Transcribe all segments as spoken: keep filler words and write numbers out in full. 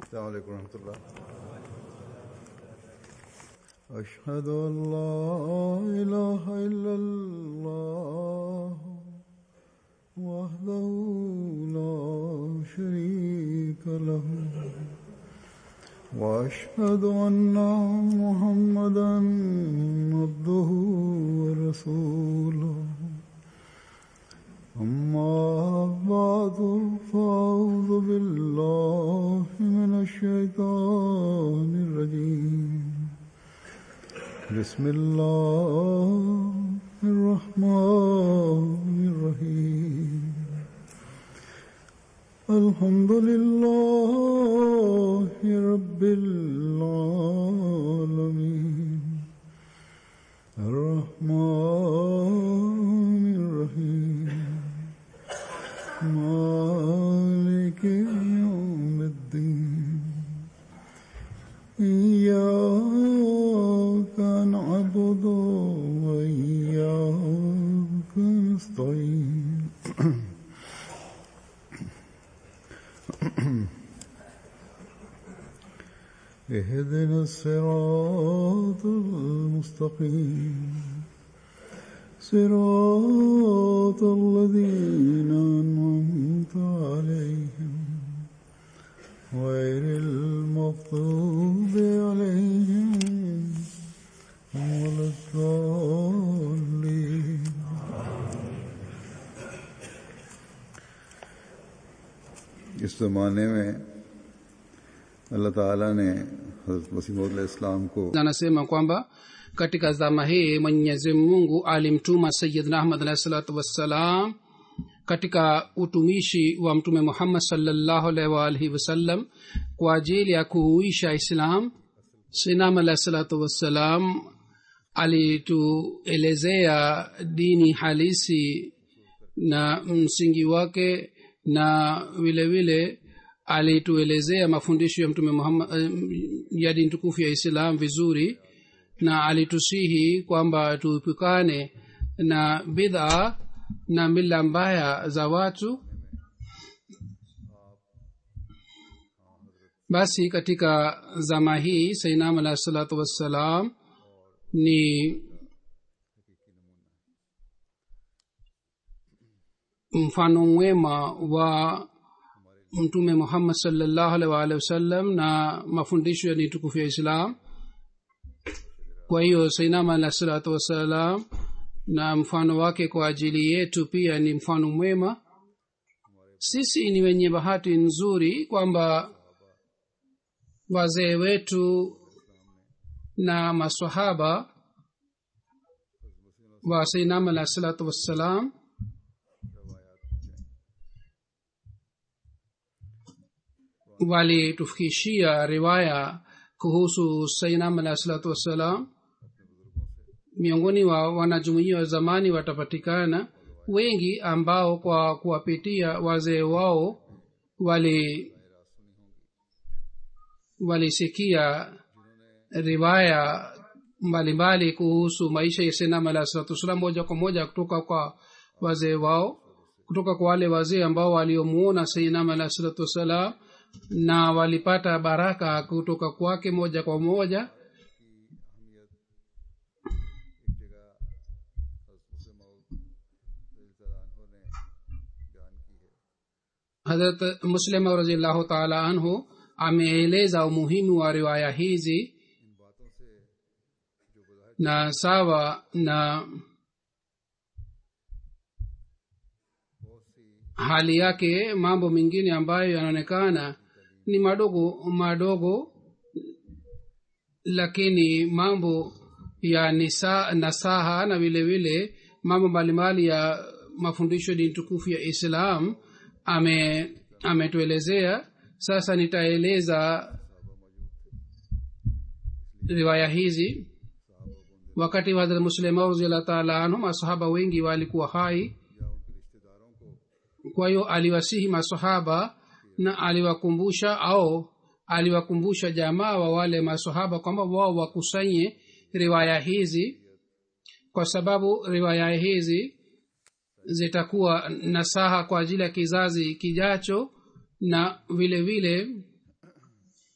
السلام عليكم ورحمة الله. أشهد أن لا إله إلا الله وحده لا شريك له وأشهد أن محمدا عبده ورسوله. أما بعد فأعوذ بالله من الشيطان الرجيم. بسم الله الرحمن الرحيم. الحمد لله رب العالمين الرحمن الرحيم مالك يوم الدين. إياك نعبد وإياك نستعين. اهدنا الصراط المستقيم صراط الذين أنعمت عليهم غير المغضوب عليهم ولا الضالين. इस ज़माने में अल्लाह ताला ने हज़रत मसीह मौद अलैहिस्सलाम को anasema kwamba katika zama hii Mwenyezi Mungu alimtuma Sayyidina Ahmad alayhi salatu wassalam katika utumishi wa mtume Muhammad sallallahu alaihi wa alihi wasallam kwa ajili ya kuhuisha Islam. Sayyidina Ahmad alayhi salatu wassalam alituelezea dini halisi na msingi wake, na vile vile alituelezea mafundisho ya mtume Muhammad ya dini tukufu ya Islam vizuri, na alitusihi kwamba tuepukane na bid'a na mila mbaya za watu. Basi katika zama hii Sayyidina alayhi salatu wassalam ni mfano mwema wa mtume Muhammad sallallahu alaihi wasallam na mafundisho ya dini tukufu ya Islam. Kwa hiyo Sayyidina alayhi salatu wassalam na mfano wake kwa ajili yetu pia ni mfano mwema. Sisi ni wenye bahati nzuri kwamba wazee wetu na maswahaba wa Sayyidina alayhi salatu wassalam walitufikishia riwaya kuhusu Sayyidina alayhi salatu wassalam. Miongoni wa wanajumuiya wa zamani watapatikana wengi ambao kwa kuwapitia wazee wao wali walisikia riwaya mbalimbali kuhusu maisha ya Sayyidina alayhi salatu wassalam moja kwa moja kutoka kwa wazee wao, kutoka kwa wale wazee ambao waliomuona Sayyidina alayhi salatu wassalam na walipata baraka kutoka kwake moja kwa moja. Hazrat Muslim radhiyallahu ta'ala anhu ameeleza umuhimu wa riwaya hizi, na sawa na hali yake mambo mengine ambayo yanaonekana ni madogo madogo, lakini mambo ya nisa, nasaha na vile vile mambo mbalimbali ya mafundisho dini tukufu ya Islam ame ametuelezea. Sasa nitaeleza riwaya hizi. Wakati wa Hazrat Muslim radhiyallahu ta'ala anhu masahaba wengi walikuwa hai, kwa hiyo aliwasihi masahaba na aliwakumbusha au aliwakumbusha jamaa wa wale masahaba kwamba wao wakusanye riwaya hizi, kwa sababu riwaya hizi zitakuwa nasaha kwa ajili ya kizazi kijacho, na vile vile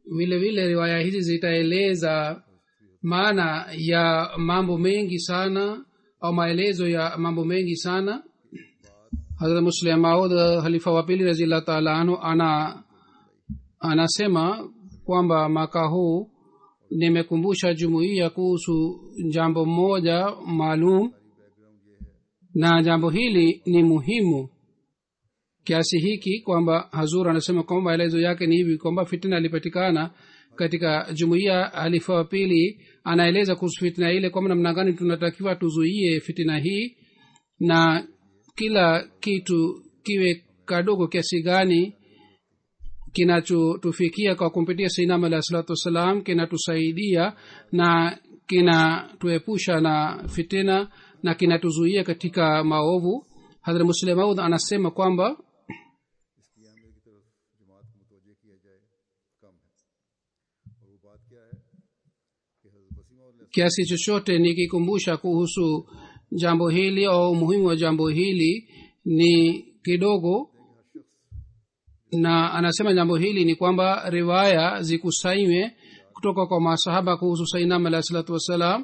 vile vile riwaya hizi zitaeleza maana ya mambo mengi sana au maelezo ya mambo mengi sana. Hazrat Muslim Maud Khalifa wa pili radhiyallahu ta'ala anhu ana anasema kwamba mwaka huu nimekumbusha jumuiya kuhusu jambo moja maalum, na jambo hili ni muhimu kiasi hiki kwamba Hazur anasema kwamba maelezo yake ni hivi kwamba fitna ilipatikana katika jumuiya. Khalifa wa pili anaeleza kuhusu fitna ile kwamba namna gani tunatakiwa tuzuie fitna hii, na kila kitu kiwe kadogo kiasi gani kinachotufikia kwa kumpitia Sayyidina alayhi salatu wasalam kinatusaidia na kinatuepusha na fitina na kinatuzuia katika maovu. Hadhrat Muslim Maud anasema kwamba kiasi chochote nikikumbusha kuhusu jambo hili au umuhimu wa jambo hili ni kidogo, na anasema jambo hili ni kwamba riwaya zikusanywe kutoka kwa masahaba kuhusu Sayyidina alayhi salatu wasalam,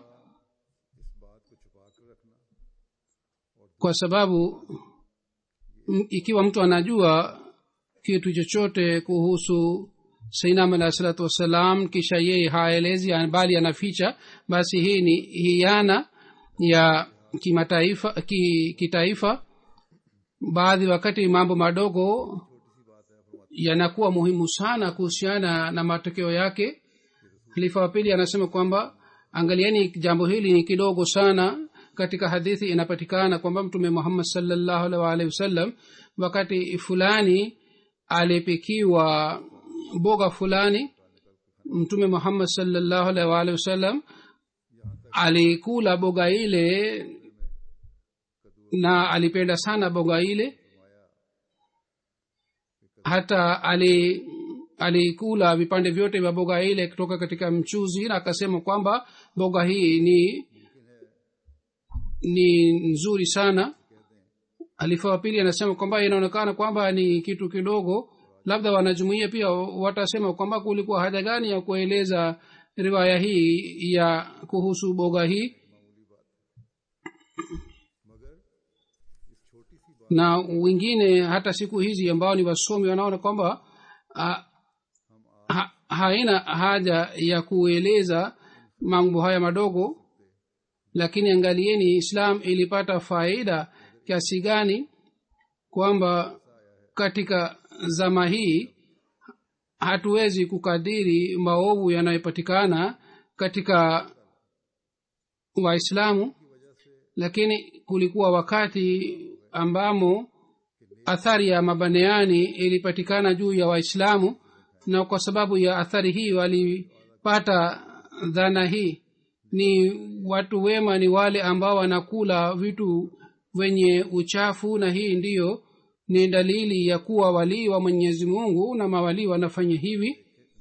kwa sababu ikiwa mtu anajua kitu chochote kuhusu Sayyidina alayhi salatu wasalam kisha yeye haelezi bali anaficha, basi hii ni hiana ya kimataifa ki, kitaifa. Baadhi wakati mambo madogo yanakuwa muhimu sana kuhusiana na matokeo yake. Khalifa wa pili anasema kwamba angalieni jambo hili ni kidogo sana. Katika hadithi inapatikana kwamba Mtume Muhammad sallallahu alaihi wasallam wakati fulani alipikiwa boga fulani, Mtume Muhammad sallallahu alaihi wasallam alikula boga ile na alipenda sana boga ile, hata ali alikula vipande vyote vya boga ile kutoka katika mchuzi, na akasema kwamba boga hii ni ni nzuri sana. Khalifa wa pili anasema kwamba inaonekana kwamba ni kitu kidogo, labda wanajumuiya pia watasema kwamba kulikuwa haja gani ya kueleza riwaya hii ya kuhusu boga hii. Na wengine hata siku hizi ambao ni wasomi wanaona kwamba ha, ha, haina haja ya kueleza mambo haya madogo, lakini angalieni Islam ilipata faida kiasi gani kwamba katika zama hii hatuwezi kukadiri maovu yanayopatikana katika Waislamu, lakini kulikuwa wakati ambamo athari ya mabaneani ilipatikana juu ya Waislamu, na kwa sababu ya athari hii walipata dhana hii. Ni watu wema ni wale ambao wanakula vitu wenye uchafu, na hii ndiyo ni dalili ya kuwa walii wa Mwenyezi Mungu, na mawalii wanafanya hivi.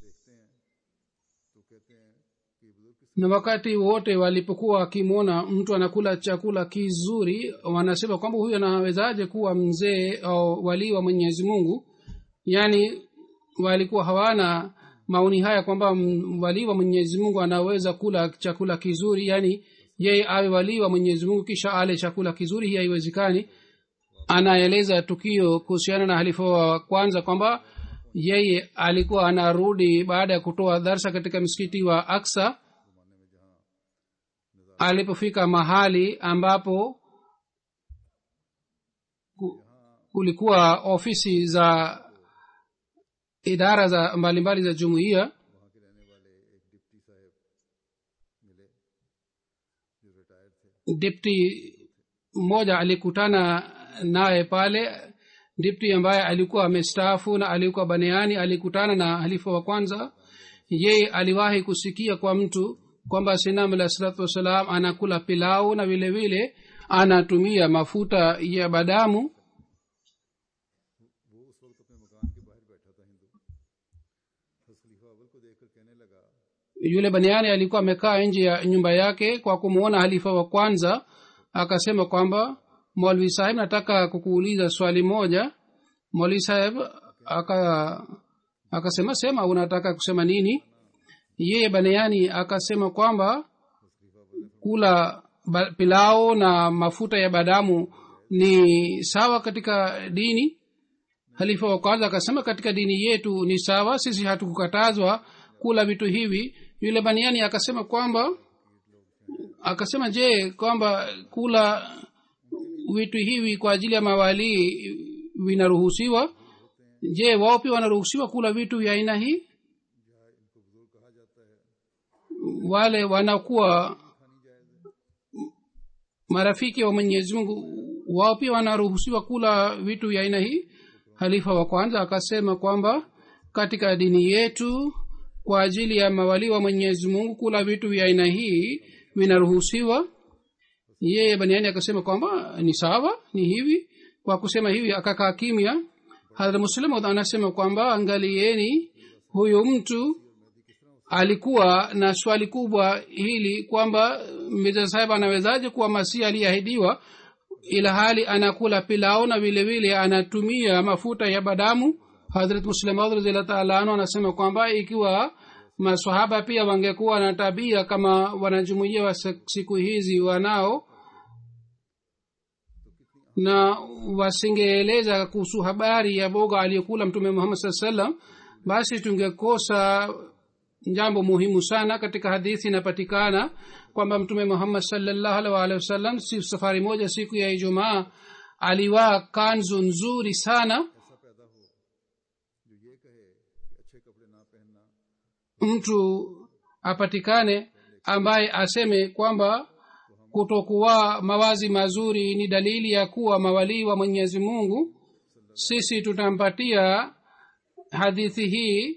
Na wakati wote walipokuwa wakimwona mtu anakula chakula kizuri, wanasema kwamba huyu anawezaje kuwa mzee au walii wa Mwenyezi Mungu. Yani walikuwa hawana maoni haya kwamba walii wa Mwenyezi Mungu anaweza kula chakula kizuri, yani yeye awe walii wa Mwenyezi Mungu kisha ale chakula kizuri, hii haiwezekani. Anaeleza tukio kuhusiana na halifa wa kwanza kwamba yeye alikuwa anarudi baada ya kutoa darsa katika msikiti wa Aqsa. Alipofika mahali ambapo kulikuwa ofisi za idara za mbalimbali za jumuiya, deputy mmoja alikutana naye pale. Deputy ambaye alikuwa amestaafu na alikuwa baniani alikutana na halifa wa kwanza. Yeye aliwahi kusikia kwa mtu kwamba Sayyidina alayhi salatu wasalam anakula pilau na vile vile anatumia mafuta ya badamu. Yule baniani alikuwa amekaa nje ya nyumba yake. Kwa kumuona halifa wa kwanza akasema kwamba Maulvi Sahib, nataka kukuuliza swali moja. Maulvi Sahib aka akasema sema unataka kusema nini. Yeye Baniani akasema kwamba kula pilao na mafuta ya badamu ni sawa katika dini. Halifa wa kwanza akasema katika dini yetu ni sawa, sisi hatukukatazwa kula vitu hivi. Yule Baniani akasema kwamba akasema je, kwamba kula vitu hivi kwa ajili ya mawali vinaruhusiwa? Je, wao pia wanaruhusiwa kula vitu vya aina hii? Wale wanakuwa marafiki wa Mwenyezi Mungu, wao pia wanaruhusiwa kula vitu vya aina hii? Halifa wa kwanza akasema kwamba katika dini yetu kwa ajili ya mawali wa Mwenyezi Mungu kula vitu vya aina hii vinaruhusiwa. Yeye Baniani akasema kwamba ni sawa, ni hivi. Kwa kusema hivi akakaa kimya. Hadhrat Muslim anasema kwamba angalieni, huyo mtu alikuwa na swali kubwa hili kwamba Mirza Sahib anawezaje kuwa masihi aliyeahidiwa ila hali anakula pilao na vile vile anatumia mafuta ya badamu. Hadhrat Muslim radhiyallahu ta'ala anhu anasema kwamba ikiwa maswahaba pia wangekuwa na tabia kama wanajumuiya wa siku hizi wanao, na wasingeeleza kuhusu habari ya boga aliyokula Mtume Muhammad sallallahu alaihi wasallam, basi tungekosa jambo muhimu sana. Katika hadithi inapatikana kwamba Mtume Muhammad sallallahu alaihi wasallam si safari moja siku ya Ijumaa alivaa kanzu nzuri sana. Mtu apatikane ambaye aseme kwamba kutokuwa mawazi mazuri ni dalili ya kuwa mawali wa Mwenyezi Mungu, sisi tutampatia hadithi hii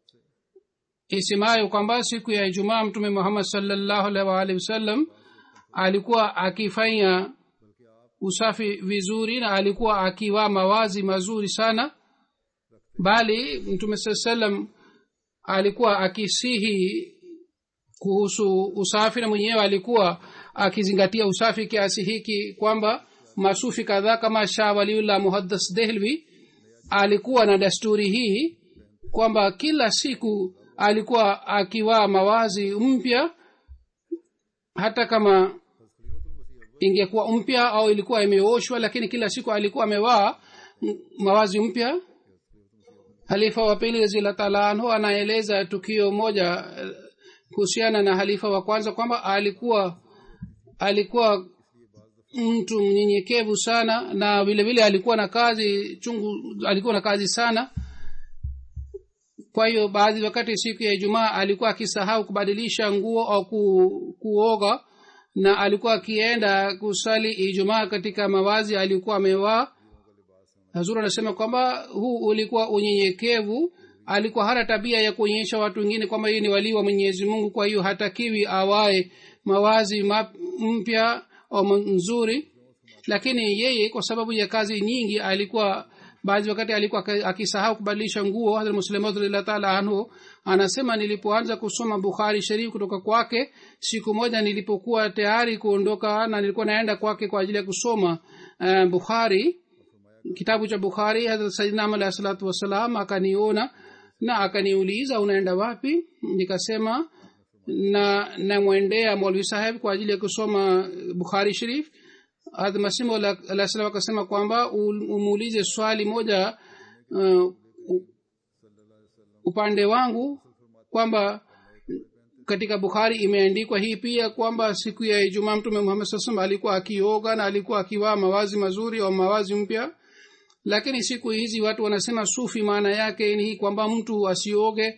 isemayo kwamba siku ya Ijumaa Mtume Muhammad sallallahu alaihi wasallam alikuwa akifanya usafi vizuri na alikuwa akivaa mawazi mazuri sana, bali Mtume sallallahu alaihi wasallam alikuwa akisihi kuhusu usafi na mwenyewe alikuwa akizingatia usafi kiasi hiki kwamba masufi kadhaa kama Shah Waliullah Muhaddas Dehlvi alikuwa na desturi hii kwamba kila siku alikuwa akivaa mawazi mpya, hata kama ingekuwa mpya au ilikuwa imeoshwa, lakini kila siku alikuwa amevaa mawazi mpya. Halifa wa pili radhiyallahu ta'ala anhu anaeleza tukio moja kuhusiana na halifa wa kwanza kwamba alikuwa alikuwa mtu mnyenyekevu sana na vile vile alikuwa na kazi chungu, alikuwa na kazi sana. Kwa hiyo baadhi wakati siku ya Ijumaa alikuwa akisahau kubadilisha nguo au ku, kuoga, na alikuwa akienda kusali Ijumaa katika mawazi alikuwa amevaa. Hazur anasema kwamba huu ulikuwa unyenyekevu, alikuwa hana tabia ya kuonyesha watu wengine kwamba yeye ni wali wa Mwenyezi Mungu, kwa hiyo hatakiwi awae mawazi mpya au nzuri. Lakini yeye kwa sababu ya kazi nyingi alikuwa baadhi wakati alikuwa akisahau kubadilisha nguo. Hadhrat Muslim radhiyallahu ta'ala anhu anasema nilipoanza kusoma Bukhari Sharif kutoka kwake, siku moja nilipokuwa tayari kuondoka na nilikuwa naenda kwake kwa ajili ya kusoma uh, Bukhari, kitabu cha Bukhari, Hadhrat Sayyidina Ahmad alayhi salatu wasalam akaniona na akaniuliza unaenda wapi? Nikasema na namwendea Maulvi Sahib kwa ajili ya kusoma Bukhari Sharif. Hadhrat Masih alayhi salam akasema kwamba umuulize swali moja uh, upande wangu kwamba katika Bukhari imeandikwa hii pia kwamba siku ya Ijumaa Mtume Muhammad sallallahu alaihi wasallam alikuwa akioga na alikuwa akivaa mawazi mazuri au mawazi mpya. Lakini siku hizi watu wanasema sufi maana yake ni kwamba mtu asioge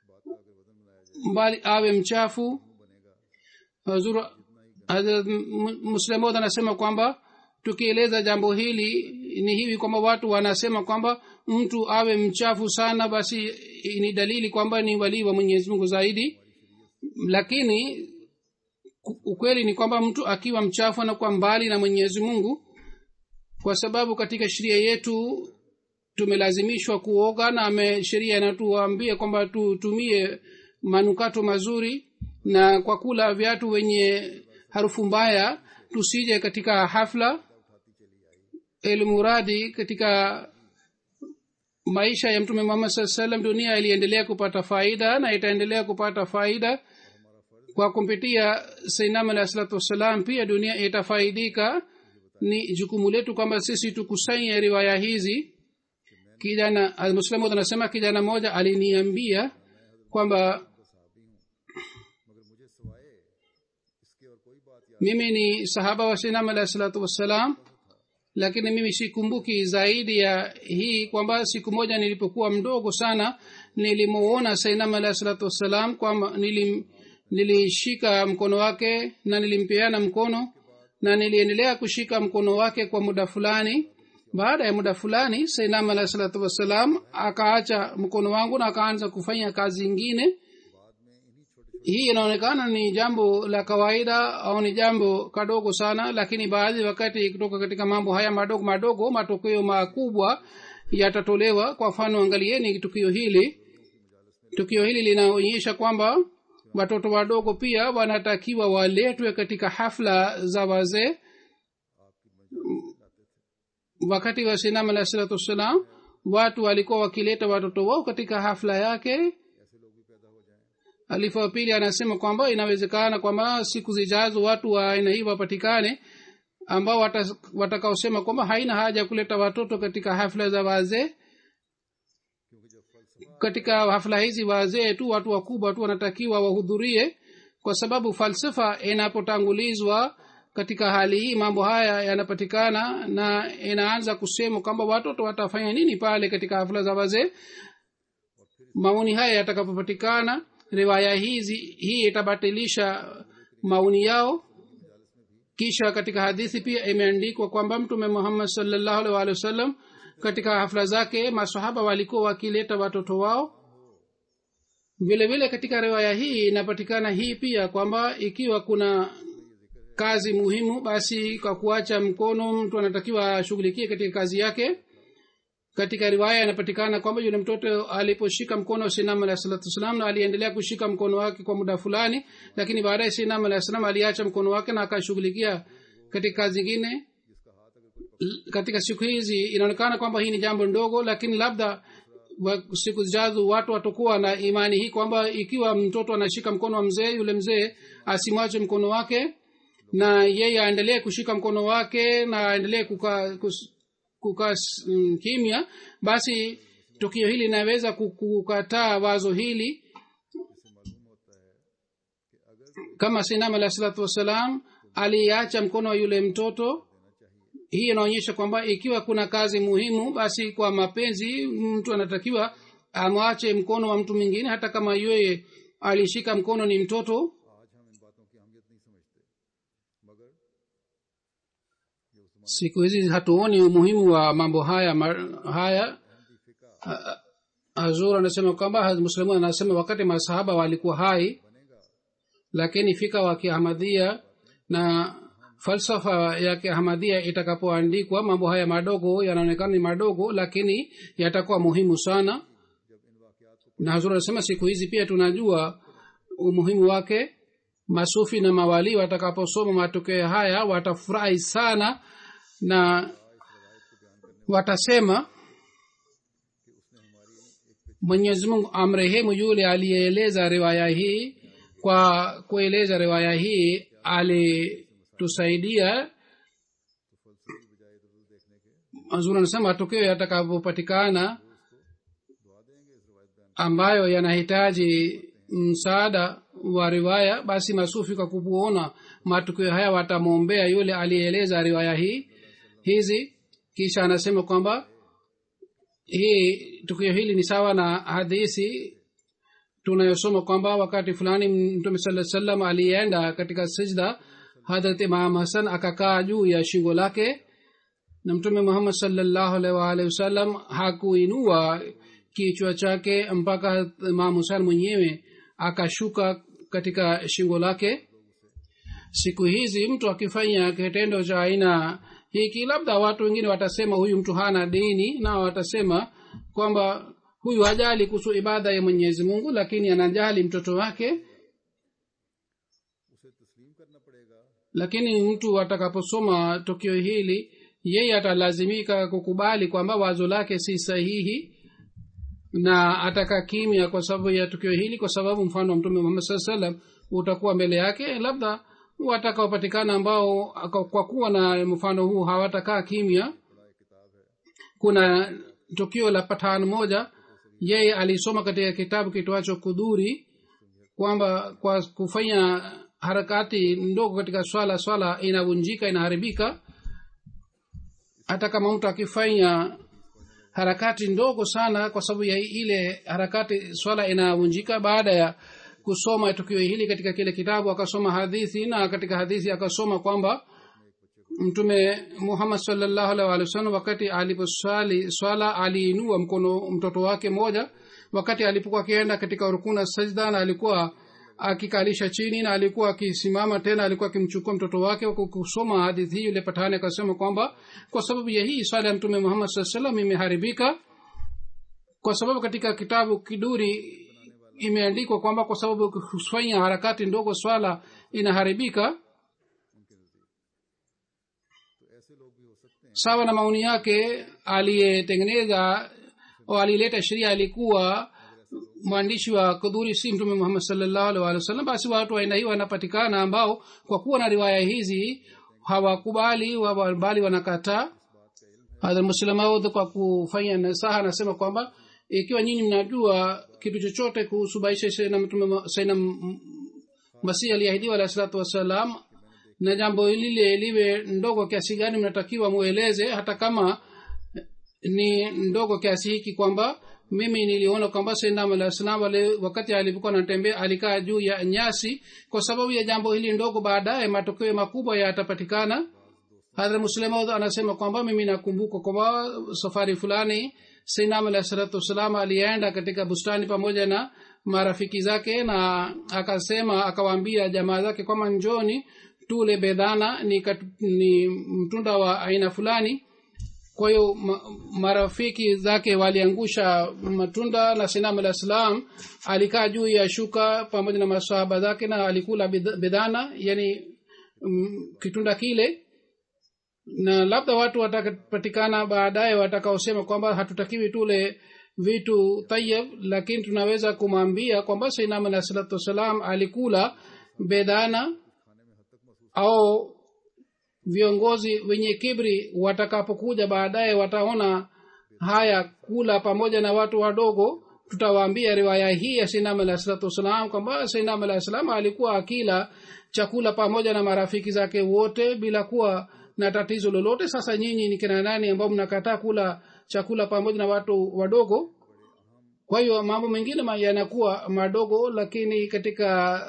bali awe mchafu. Hazur Muslim anasema kwamba tukieleza jambo hili ni hivi kwamba watu wanasema kwamba mtu awe mchafu sana basi ni dalili kwamba ni wali wa Mwenyezi Mungu zaidi, lakini ukweli ni kwamba mtu akiwa mchafu na kwa mbali na Mwenyezi Mungu, kwa sababu katika sheria yetu tumelazimishwa kuoga na sheria inatuambia kwamba tutumie manukato mazuri, na kwa kula viatu wenye harufu mbaya tusije katika hafla. Elmuradi katika maisha ya mtume Muhammad sallallahu alaihi wasallam dunia iliendelea kupata faida na itaendelea kupata faida kwa kumpitia Sayyidina alayhi salatu wasalam. Pia dunia itafaidika. Ni jukumu letu kwamba sisi tukusanye riwaya hizi. Kijana al-Muslim anasema kijana mmoja aliniambia kwamba mimi ni sahaba wa Sayyidina alayhi salatu wasalam, lakini mimi sikumbuki zaidi ya hii kwamba siku moja nilipokuwa mdogo sana nilimuona Sayyidina alayhi salatu wasalam, kwamba nilim nilishika mkono wake na nilimpeana mkono na niliendelea kushika mkono wake kwa muda fulani. Baada ya muda fulani Sayyidina alayhi salatu wasalam akaacha mkono wangu na akaanza kufanya kazi nyingine. Hii inaonekana ni jambo la kawaida au ni jambo kadogo sana, lakini baadhi wakati kutoka katika mambo haya madogo madogo matokeo makubwa yatatolewa. Kwa mfano, angalieni tukio hili. Tukio hili linaonyesha kwamba watoto wadogo pia wanatakiwa waletwe katika hafla za wazee. Wakati wa Sayyidina alayhi salatu wasalam watu walikuwa wakileta watoto wao katika hafla yake. Alifa pili anasema kwamba inawezekana kwamba siku zijazo watu wa aina hii wapatikane ambao watakaosema kwamba haina haja kuleta watoto katika hafla za wazee. Katika hafla hizi wazee tu, watu wakubwa tu wanatakiwa wahudhurie, kwa sababu falsafa inapotangulizwa katika hali hii mambo haya yanapatikana na inaanza kusema kwamba watoto watafanya nini pale katika hafla za wazee. Maoni haya yatakapopatikana, riwaya hizi hii itabatilisha maoni yao. Kisha katika hadithi pia imeandikwa kwamba Mtume Muhammad sallallahu alaihi wasallam katika hafla zake maswahaba walikuwa wakileta watoto wao. Vile vile katika riwaya hii inapatikana hii pia kwamba ikiwa kuna kazi muhimu, basi kwa kuacha mkono mtu anatakiwa ashughulikie katika kazi yake. Katika riwaya inapatikana kwamba yule mtoto aliposhika mkono wa Sayyidina alayhi salatu wasallam na aliendelea kushika mkono wake kwa muda fulani, lakini baadaye Sayyidina alayhi salam aliacha mkono wake na akashughulikia katika kazi nyingine. Katika siku hizi inaonekana kwamba hii ni jambo ndogo, lakini labda siku zijazo watu watakuwa na imani hii kwamba ikiwa mtoto anashika mkono wa mzee, yule mzee asimwache mkono wake na yeye aendelee kushika mkono wake na aendelee kukaa kukaa mm, kimya. Basi tukio hili linaweza kukataa wazo hili. Kama Sayyidina alayhi salatu wasalam aliacha mkono wa yule mtoto, hii inaonyesha kwamba ikiwa kuna kazi muhimu, basi kwa mapenzi mtu anatakiwa amwache mkono wa mtu mwingine hata kama yeye alishika mkono ni mtoto. Siku hizi hatuoni umuhimu wa mambo haya haya. Azur anasema kwamba Hazrat Muslimu anasema wakati masahaba walikuwa hai, lakini fika wa Kiahmadiyya na falsafa ya Kiahmadiyya itakapoandikwa, mambo haya madogo yanaonekana ni madogo, lakini yatakuwa muhimu sana. Na Hazur anasema siku hizi pia tunajua umuhimu wake. Masufi na mawali watakaposoma matokeo haya watafurahi sana na watasema, Mwenyezi Mungu amrehemu yule aliyeeleza riwaya hii. Kwa kueleza riwaya hii alitusaidia. Azuri anasema matokeo yatakapopatikana ambayo yanahitaji msaada wa riwaya, basi masufi kwa kuona matokeo haya watamwombea yule aliyeeleza riwaya hii hizi. Kisha anasema kwamba hii tukio hili ni sawa na hadithi tunayosoma kwamba wakati fulani Mtume sallallahu alaihi wasallam alienda katika sajda, Hadrat Imam Hassan akakaa juu ya shingo lake, na Mtume Muhammad sallallahu alaihi wasallam hakuinua kichwa chake mpaka Imam Hassan mwenyewe akashuka katika shingo lake. Siku hizi mtu akifanya kitendo cha aina hiki, labda watu wengine watasema huyu mtu hana dini, na watasema kwamba huyu hajali kuhusu ibada ya Mwenyezi Mungu, lakini anajali mtoto wake. Lakini mtu atakaposoma tukio hili, yeye atalazimika kukubali kwamba wazo lake si sahihi, na ataka kimya kwa sababu ya tukio hili, kwa sababu mfano wa mtume Muhammad sallallahu alaihi wasallam utakuwa mbele yake, labda watakaopatikana ambao kwa kuwa na mfano huu hawatakaa kimya. Kuna tukio la Pathan moja, yeye alisoma katika kitabu kitwacho Kuduri kwamba kwa kufanya harakati ndogo katika swala swala inavunjika, inaharibika. Hata kama mtu akifanya harakati ndogo sana, kwa sababu ya ile harakati swala inavunjika. Baada ya kusoma tukio hili katika kile kitabu, akasoma hadithi, na katika hadithi akasoma kwamba mtume Muhammad sallallahu alaihi wasallam wakati aliposwali swala aliinua mkono mtoto wake moja, wakati alipokuwa akienda katika rukuna sajda, na alikuwa akikalisha chini, na alikuwa akisimama tena, alikuwa akimchukua mtoto wake. Kwa kusoma hadithi hii, yule Patani akasema kwamba kwa sababu ya hii swala ya mtume Muhammad sallallahu alaihi wasallam imeharibika, kwa sababu katika kitabu Kiduri imeandikwa kwamba kwa sababu kufanya harakati ndogo swala inaharibika. Sawa na maoni yake, aliyetengeneza au alileta sheria alikuwa mwandishi wa Kuduri, si mtume Muhammad sallallahu alaihi wasallam. Basi watu wa aina hii wanapatikana ambao kwa kuwa na riwaya hizi hawakubali, bali wanakataa. Hadhrat Muslim Maud kwa kufanya nasaha anasema kwamba ikiwa nyinyi mnajua kitu chochote kuhusu maisha ya mtume Sayyidina Masih aliyeahidiwa alayhi salatu wasalam, na jambo lile liwe ndogo kiasi gani, mnatakiwa mueleze, hata kama ni ndogo kiasi hiki, kwamba mimi niliona kwamba Sayyidina alayhi salam wakati alipokuwa anatembea alikaa juu ya nyasi. Kwa sababu ya jambo hili ndogo, baadaye matokeo makubwa yatapatikana. Hadhrat Muslim Maud anasema kwamba mimi nakumbuka kwamba safari fulani Sayyidina alayhi salatu wasalam alienda katika bustani pamoja na marafiki zake, na akasema akawaambia jamaa zake kwamba njoni tule bedana, ni, kat, ni mtunda wa aina fulani. Kwa hiyo ma, marafiki zake waliangusha matunda, na Sayyidina alayhi salam alikaa juu ya shuka pamoja na maswahaba zake, na alikula bedana, yani m, kitunda kile. Na labda watu watapatikana baadaye watakaosema kwamba hatutakiwi tule vitu tayyib, lakini tunaweza kumwambia kwamba Sayyidina alayhi salatu wasalam alikula bedana. Au viongozi wenye kibri watakapokuja baadaye wataona haya kula pamoja na watu wadogo, tutawaambia riwaya hii ya Sayyidina alayhi salatu wasalam kwamba Sayyidina alayhi salam alikuwa akila chakula pamoja na marafiki zake wote bila kuwa na tatizo lolote. Sasa nyinyi ni kina nani ambao mnakataa kula chakula pamoja na watu wadogo? Kwa hiyo mambo mengine yanakuwa madogo, lakini katika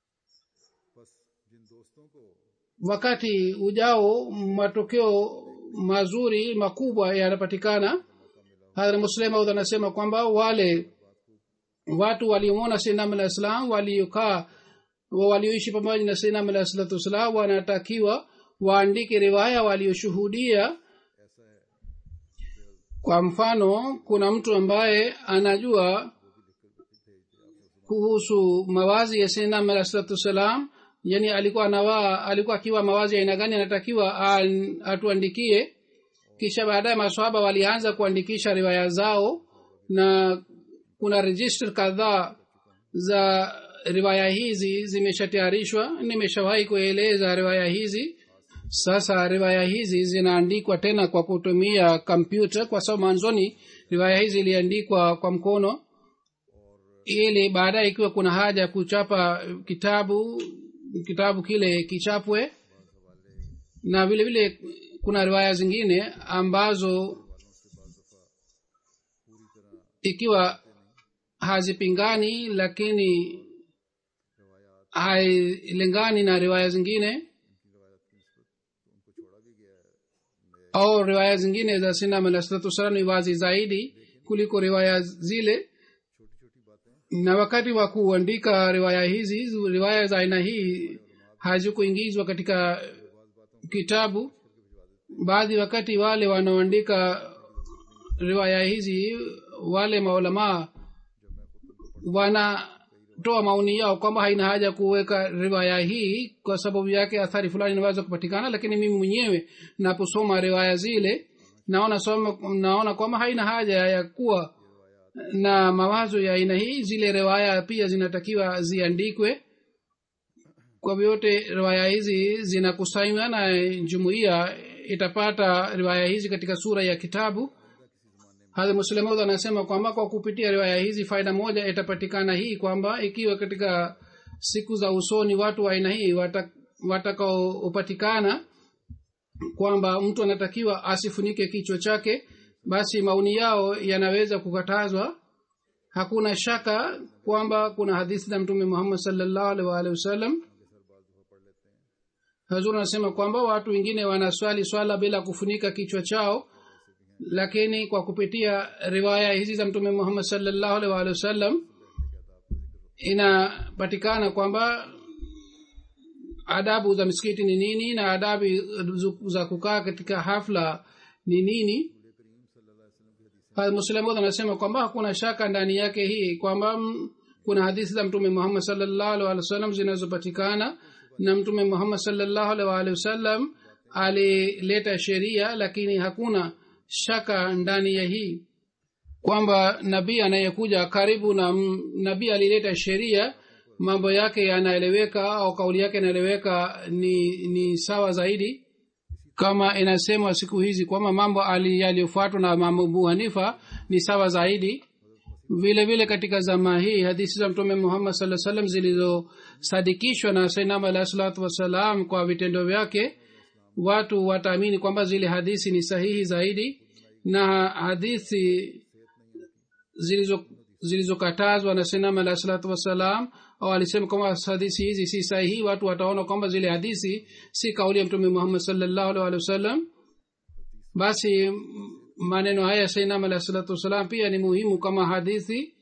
wakati ujao matokeo mazuri makubwa yanapatikana. Hadhrat Muslim Maud anasema kwamba wale watu waliomwona Sayyidina alayhi salam waliokaa walioishi pamoja na Sayyidina alayhi salatu wasalam wanatakiwa waandike riwaya walioshuhudia. Kwa mfano, kuna mtu ambaye anajua kuhusu mawazi ya Sayyidina alayhi salatu wasalam, yani alikuwa anavaa alikuwa akiwa mawazi aina gani, anatakiwa atuandikie. Kisha baadaye maswahaba walianza kuandikisha riwaya zao, na kuna register kadhaa za riwaya hizi zimeshatayarishwa. Nimeshawahi kueleza riwaya hizi. Sasa riwaya hizi zinaandikwa tena kwa kutumia kompyuta, kwa sababu mwanzoni riwaya hizi iliandikwa kwa mkono, ili baadaye ikiwa kuna haja kuchapa kitabu kitabu kile kichapwe. Na vile vile kuna riwaya zingine ambazo ikiwa hazipingani lakini hailingani na riwaya zingine, au riwaya zingine za Sayyidina alayhi salatu wasallam ni wazi zaidi kuliko riwaya zile. Na wakati wa kuandika riwaya hizi, riwaya za aina hii hazikuingizwa katika kitabu. Baadhi wakati wale wanaoandika riwaya hizi, wale maulama wanatoa maoni yao kwamba haina haja kuweka riwaya hii kwa sababu yake athari fulani inaweza kupatikana. Lakini mimi mwenyewe naposoma riwaya zile naona soma naona kwamba haina haja ya kuwa na mawazo ya aina hii zile riwaya pia zinatakiwa ziandikwe. Kwa vyote riwaya hizi zinakusanywa na jumuiya itapata riwaya hizi katika sura ya kitabu. Hadhi Muslimu anasema kwamba kwa kupitia riwaya hizi faida moja itapatikana hii kwamba ikiwa katika siku za usoni watu wa aina hii watakaopatikana kwamba mtu anatakiwa asifunike kichwa chake, basi maoni yao yanaweza kukatazwa. Hakuna shaka kwamba kuna hadithi za Mtume Muhammad sallallahu alaihi wasallam. Hazur anasema kwamba watu wengine wanaswali swala bila kufunika kichwa chao, lakini kwa kupitia riwaya hizi za Mtume Muhammad sallallahu alaihi wasallam inapatikana kwamba adabu za misikiti ni nini na adabu za kukaa katika hafla ni nini. Muslimu anasema kwamba hakuna shaka ndani yake hii kwamba kuna hadithi za Mtume Muhammad sallallahu alaihi wasallam zinazopatikana na Mtume Muhammad sallallahu alaihi wasallam alileta sheria, lakini hakuna shaka ndani ya hii kwamba nabii anayekuja karibu na nabii alileta sheria mambo yake yanaeleweka au kauli yake inaeleweka ni ni sawa zaidi. Kama inasema siku hizi kwamba mambo yaliyofuatwa na Imam Abu Hanifa ni sawa zaidi. Vile vile katika zama hii hadithi za Mtume Muhammad sallallahu alaihi wasallam zilizosadikishwa na Sayyidina alayhi salatu wasalam kwa vitendo vyake, watu wataamini kwamba zile hadithi ni sahihi zaidi, na hadithi zilizo zilizokatazwa na Sayyidina alayhi salatu wasalam au alisema kwamba hadithi hizi si sahihi, watu wataona kwamba zile hadithi si kauli ya Mtume Muhammad sallallahu alaihi wasallam. Basi maneno haya Sayyidina alayhi salatu wasalam pia ni muhimu kama hadithi,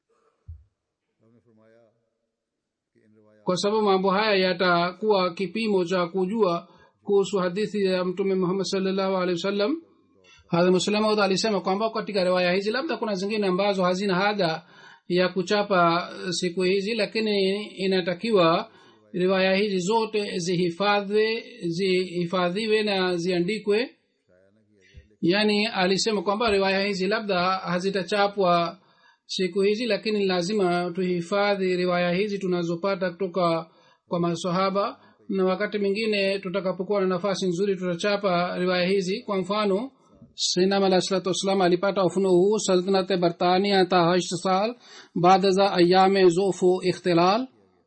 kwa sababu mambo haya yatakuwa kipimo cha kujua kuhusu hadithi ya Mtume Muhammad sallallahu alaihi wasallam. Hadhi Muslimu alisema kwamba katika riwaya hizi labda kuna zingine ambazo hazina haja ya kuchapa siku hizi, lakini inatakiwa riwaya hizi zote zihifadhiwe zihifadhiwe na ziandikwe. Yani alisema kwamba riwaya hizi labda hazitachapwa siku hizi, lakini lazima tuhifadhi riwaya hizi tunazopata kutoka kwa maswahaba, na wakati mwingine tutakapokuwa na nafasi nzuri tutachapa riwaya hizi. Kwa mfano Sayyidina alayhi salatu wasallam alipata ufunuo huu Sultanate Britania ta hasht saal baada za ayame zofu ikhtilal.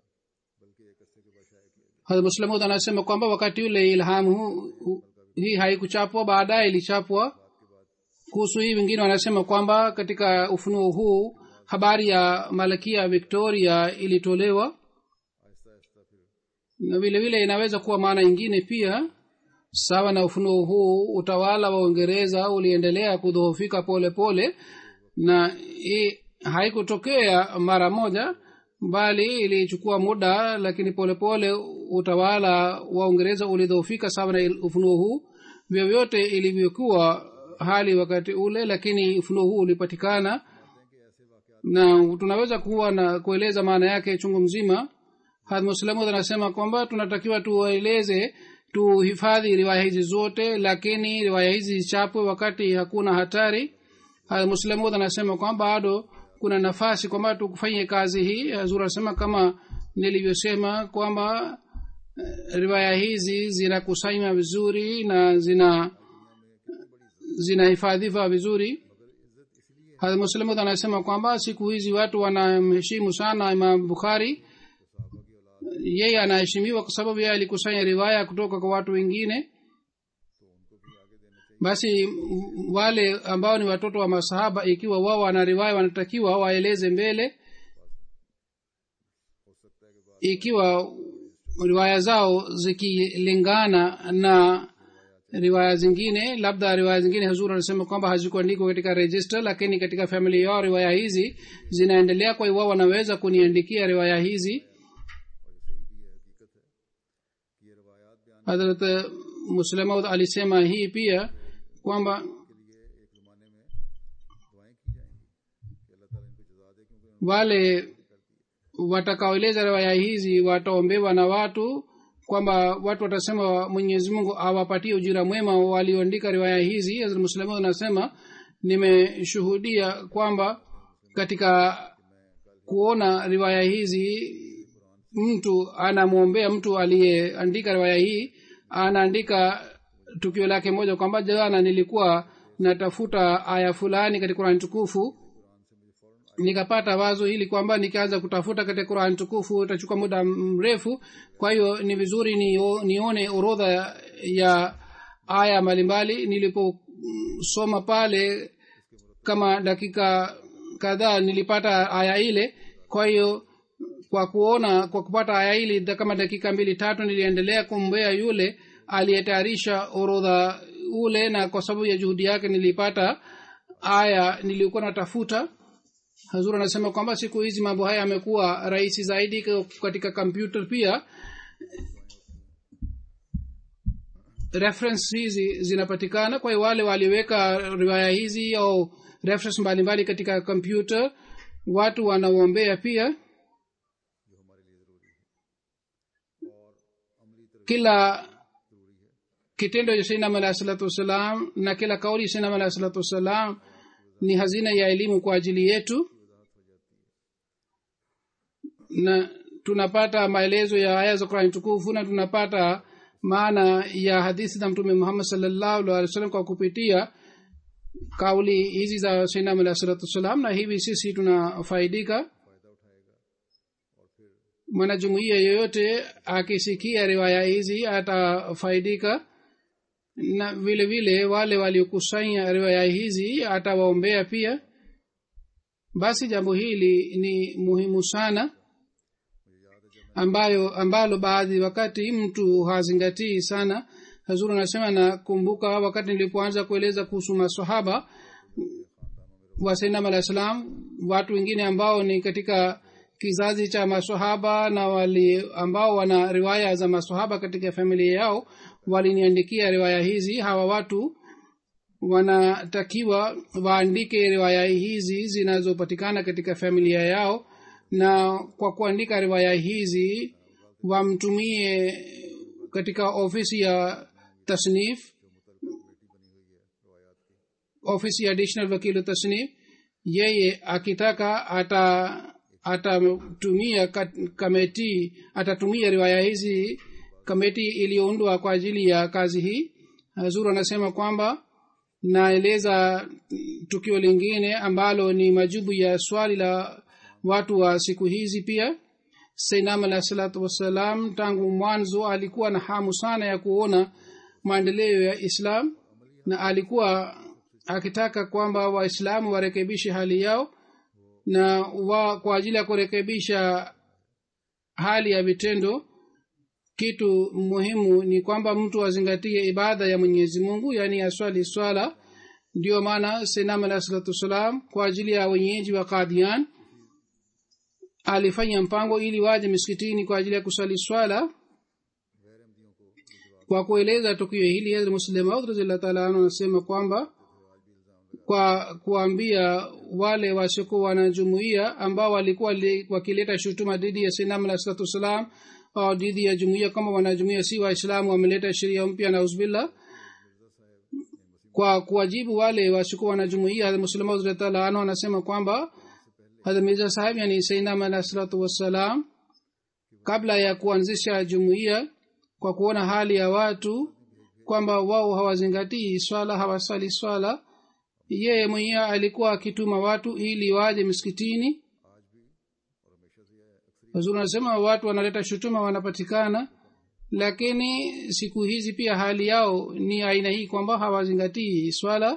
Hadhi Muslimu anasema kwamba wakati ule ilham huu hii haikuchapwa, baadaye ilichapwa. Kuhusu hii wengine wanasema kwamba katika ufunuo huu habari ya Malkia Victoria ilitolewa, na vile vile inaweza kuwa maana nyingine pia. Sawa na ufunuo huu, utawala wa Uingereza uliendelea kudhoofika pole pole, na haikutokea mara moja bali ilichukua muda, lakini pole pole utawala wa Uingereza ulidhoofika sawa na ufunuo huu. Vyovyote ilivyokuwa hali wakati ule, lakini ufunuo huu ulipatikana, na tunaweza kuwa na kueleza maana yake chungu mzima. Hadhi Muslimu anasema kwamba tunatakiwa tueleze tuhifadhi riwaya hizi zote, lakini riwaya hizi zichapwe wakati hakuna hatari. Hadhi Muslimu anasema kwamba bado kuna nafasi kwamba tukufanye kazi hii. Hazur anasema kama nilivyosema kwamba riwaya hizi zinakusanywa vizuri na zina zinahifadhiwa vizuri. Hadhi Muslimu anasema kwamba siku hizi watu wanamheshimu sana Imam Bukhari. Yeye anaheshimiwa kwa sababu yeye alikusanya riwaya kutoka kwa watu wengine. Basi wale ambao ni watoto wa masahaba, ikiwa wao wana riwaya, wanatakiwa waeleze mbele. Ikiwa riwaya zao zikilingana na riwaya zingine, labda riwaya zingine Hazur anasema kwamba hazikuandikwa katika register, lakini katika family yao riwaya hizi zinaendelea, kwa hiyo wao wanaweza kuniandikia riwaya hizi. Hazrat Muslimu alisema hii pia kwamba wale watakaoeleza riwaya hizi wataombewa na watu, kwamba watu watasema Mwenyezi Mungu awapatie ujira mwema walioandika riwaya hizi. Hazrat Muslimu anasema nimeshuhudia kwamba katika kuona riwaya hizi mtu anamwombea mtu aliyeandika riwaya hii anaandika tukio lake moja kwamba jana nilikuwa natafuta aya fulani katika Qur'an tukufu nikapata wazo hili kwamba nikianza kutafuta katika Qur'an tukufu itachukua muda mrefu kwa hiyo ni vizuri ni, nione orodha ya aya mbalimbali niliposoma pale kama dakika kadhaa nilipata aya ile kwa hiyo kwa kuona kwa kupata aya ile kama dakika mbili tatu niliendelea kumbea yule aliyetayarisha orodha ule na kwa sababu ya juhudi yake nilipata aya nilikuwa natafuta. Hazur anasema kwamba siku hizi mambo haya yamekuwa rahisi zaidi katika computer pia reference hizi zinapatikana kwa wale waliweka riwaya hizi au reference mbalimbali katika computer watu wanaombea pia kila kitendo cha Sayyidina Alayhi salatu wasalam na kila kauli Sayyidina Alayhi salatu wasalam ni hazina ya elimu kwa ajili yetu na tunapata maelezo ya aya za Qur'an tukufu na tunapata maana ya hadithi za Mtume Muhammad sallallahu alaihi wasallam kwa kupitia kauli hizi za Sayyidina Alayhi salatu wasalam na hivi sisi tunafaidika. Mwanajumuiya yoyote akisikia riwaya hizi atafaidika na vile vile wale waliokusanya riwaya hizi atawaombea pia. Basi jambo hili ni muhimu sana ambayo ambalo baadhi wakati mtu hazingatii sana. Hazur anasema nakumbuka wakati nilipoanza kueleza kuhusu maswahaba wa Sayyidina Alayhi salam watu wengine ambao ni katika kizazi cha maswahaba na wali ambao wana riwaya za maswahaba katika familia yao waliniandikia riwaya hizi. Hawa watu wanatakiwa waandike riwaya hizi zinazopatikana katika familia yao na kwa kuandika riwaya hizi wamtumie katika ofisi ya tasnif ofisi ya additional wakili tasnif. Yeye akitaka ata atatumia kamati atatumia riwaya hizi kamati iliyoundwa kwa ajili ya kazi hii. Hazur anasema kwamba naeleza tukio lingine ambalo ni majibu ya swali la watu wa siku hizi pia. Sayyidina Alayhi salatu wasalam tangu mwanzo alikuwa na hamu sana ya kuona maendeleo ya Islam na alikuwa akitaka kwamba waislamu warekebishe hali yao na wa, kwa ajili ya kurekebisha hali ya vitendo kitu muhimu ni kwamba mtu azingatie ibada ya Mwenyezi Mungu yani aswali swala. Ndio maana Sayyidina Alayhi salatu wasalam kwa ajili ya wenyeji wa Qadian alifanya mpango ili waje misikitini kwa ajili ya kusali swala. Kwa kueleza tukio hili Hazrat Muslim Maud radhiyallahu ta'ala anasema kwamba kwa kuambia wale wasiko wanajumuiya ambao walikuwa wakileta shutuma dhidi ya Sayyidina Alayhi salatu wasalam au dhidi ya jumuiya kama wanajumuiya si waislamu wameleta sheria mpya na uzbillah. Kwa kuwajibu wale wasiko wanajumuiya Hazrat Muslim Maud radhiyallahu ta'ala anasema kwamba Hazrat Mirza Sahib yani Sayyidina Alayhi salatu wasalam kabla ya kuanzisha jumuiya kwa kuona hali ya watu kwamba wao hawazingatii swala hawasali swala yeye mwenyewe alikuwa akituma watu ili waje msikitini. Hazur anasema watu wanaleta shutuma wanapatikana lakini siku hizi pia hali yao ni aina hii kwamba hawazingatii swala.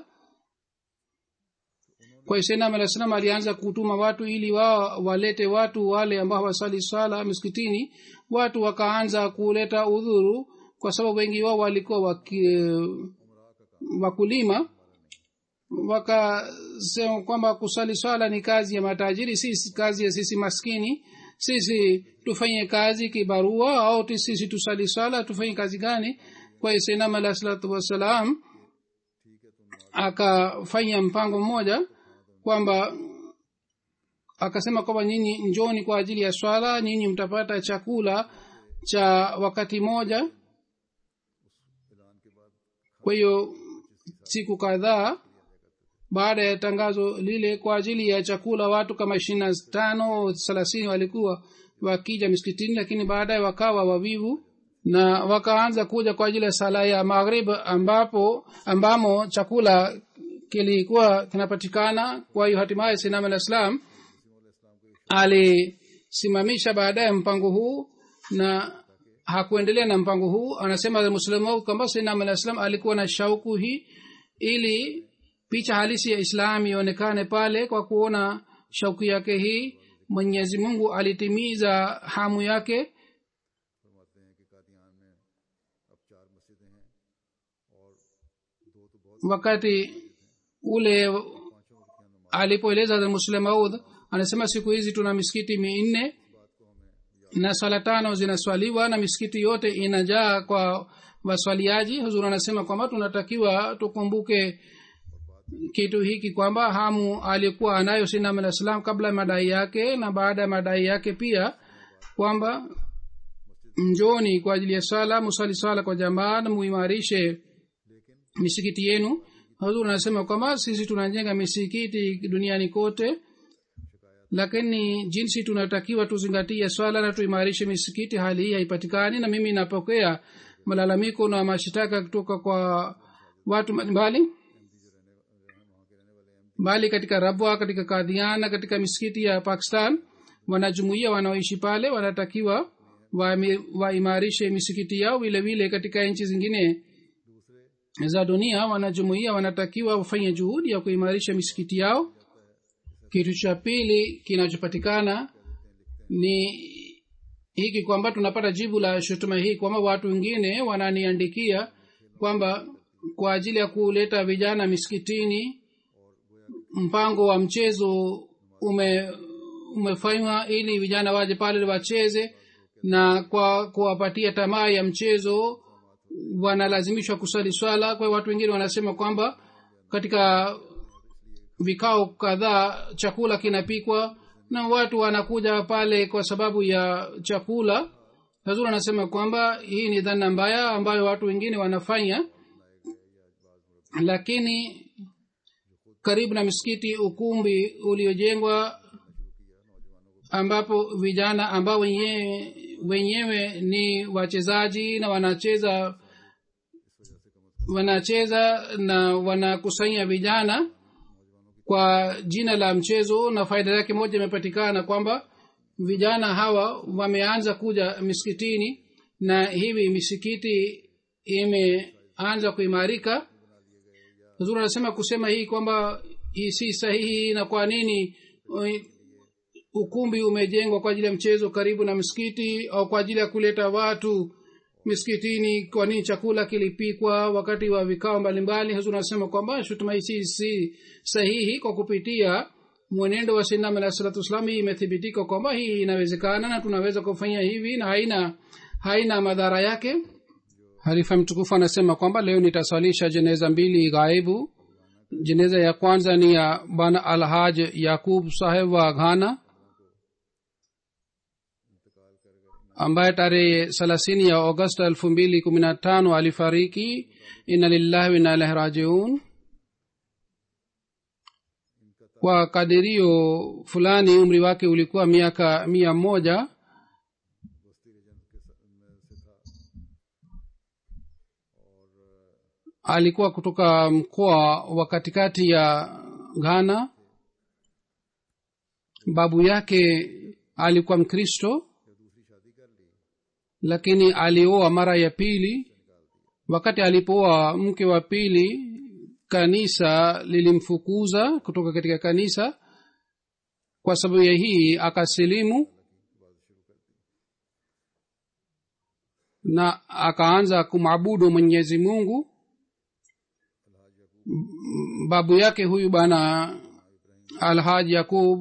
Kwa Sayyidina Alayhi salam alianza kutuma watu ili wao walete watu wale ambao hawasali swala msikitini. Watu wakaanza kuleta udhuru kwa sababu wengi wao walikuwa waki, wakulima wakasema kwamba kusali swala ni kazi ya matajiri si kazi ya sisi maskini. Sisi tufanye kazi kibarua au sisi tusali swala tufanye kazi gani? Kwa hiyo Sayyidina Alayhi salatu wasalam akafanya mpango mmoja kwamba akasema kwamba nyinyi njoni kwa ajili ya swala nyinyi mtapata chakula cha wakati moja. Kwa hiyo siku kadhaa baada ya tangazo lile kwa ajili ya chakula watu kama ishirini na tano thelathini walikuwa wakija misikitini, lakini baadaye wakawa wavivu na wakaanza kuja kwa ajili ya sala ya maghrib ambapo ambamo chakula kilikuwa kinapatikana. Kwa hiyo hatimaye Sayyidina al-Islam alisimamisha baadaye mpango huu na hakuendelea na mpango huu. Anasema Muslimu kwamba Sayyidina al-Islam alikuwa na shauku hii ili picha halisi ya Islam ionekane pale. Kwa kuona shauku yake hii, Mwenyezi Mungu alitimiza hamu yake. Wakati ule alipoeleza Muslim Maud, anasema siku hizi tuna misikiti minne na sala tano zinaswaliwa na misikiti yote inajaa kwa waswaliaji. Huzur anasema kwamba tunatakiwa tukumbuke kitu hiki kwamba hamu alikuwa anayo Sayyidina al-Islam kabla madai yake na baada ya madai yake pia, kwamba njoni kwa ajili ya sala, musali sala kwa jamaa na muimarishe misikiti yenu. Huzur anasema kwamba sisi tunajenga misikiti duniani kote, lakini jinsi tunatakiwa tuzingatie swala na tuimarishe misikiti, hali hii haipatikani. Na mimi napokea malalamiko na mashitaka kutoka kwa watu mbali bali katika Rabwa, katika Qadian, katika misikiti ya Pakistan. Wanajumuiya wanaoishi pale wanatakiwa waimarishe wa misikiti yao. Vile vile katika nchi zingine za dunia wanajumuiya wanatakiwa wafanye juhudi ya kuimarisha misikiti yao. Kitu cha pili kinachopatikana ni hiki kwamba tunapata jibu la shutuma hii kwamba watu wengine wananiandikia kwamba kwa ajili ya kuleta vijana misikitini mpango wa mchezo ume umefanywa ili vijana waje pale wacheze, na kwa kuwapatia tamaa ya mchezo wanalazimishwa kusali swala. Kwa watu wengine wanasema kwamba katika vikao kadhaa chakula kinapikwa na watu wanakuja pale kwa sababu ya chakula. Hazur anasema kwamba hii ni dhana mbaya ambayo watu wengine wanafanya, lakini karibu na misikiti ukumbi uliojengwa ambapo vijana ambao wenyewe, wenyewe ni wachezaji na wanacheza wanacheza na wanakusanya vijana kwa jina la mchezo, na faida yake moja imepatikana kwamba vijana hawa wameanza kuja misikitini na hivi misikiti imeanza kuimarika. Huzuri anasema kusema hii kwamba hii si sahihi, na kwa nini ukumbi umejengwa kwa ajili ya mchezo karibu na msikiti au kwa ajili ya kuleta watu misikitini, kwa nini chakula kilipikwa wakati wa vikao mbalimbali. Huzuri anasema kwamba shutuma hii si sahihi. Kwa kupitia mwenendo wa Sayyidina alayhi salatu wasallam imethibitika kwamba hii inawezekana na tunaweza kufanya hivi na haina haina madhara yake. Halifa mtukufu anasema kwamba leo nitaswalisha jeneza mbili ghaibu. Jeneza ya kwanza ni ya bana Alhaj Yakub Saheb wa Ghana ambaye tarehe thelathini ya Agosti elfu mbili kumi na tano alifariki. Inna lillahi wa inna ilaihi rajiun. Kwa kadirio fulani umri wake ulikuwa miaka mia moja. Alikuwa kutoka mkoa wa katikati ya Ghana. Babu yake alikuwa Mkristo, lakini alioa mara ya pili. Wakati alipooa mke wa pili, kanisa lilimfukuza kutoka katika kanisa. Kwa sababu ya hii akasilimu na akaanza kumwabudu Mwenyezi Mungu. Babu yake huyu bana Alhaji Yakub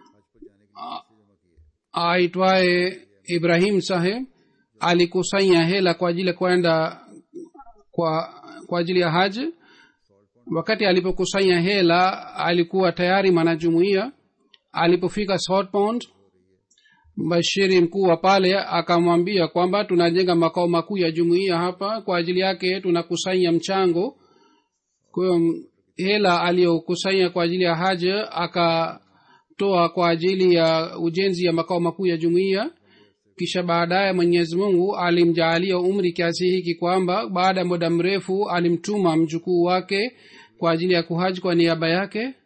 aitwaye Ibrahim Saheb alikusanya hela kwa ajili ya kwenda kwa kwa ajili ya haji. Wakati alipokusanya hela alikuwa tayari mwanajumuiya. Alipofika South Pond, Bashiri mkuu wa pale akamwambia kwamba tunajenga makao makuu ya jumuiya hapa, kwa ajili yake tunakusanya mchango. Kwa hela aliyokusanya kwa ajili ya haja akatoa kwa ajili ya ujenzi ya makao makuu ya jumuiya. Kisha baadaye Mwenyezi Mungu alimjaalia umri kiasi hiki kwamba baada ya muda mrefu alimtuma mjukuu wake kwa ajili ya kuhaji kwa niaba yake.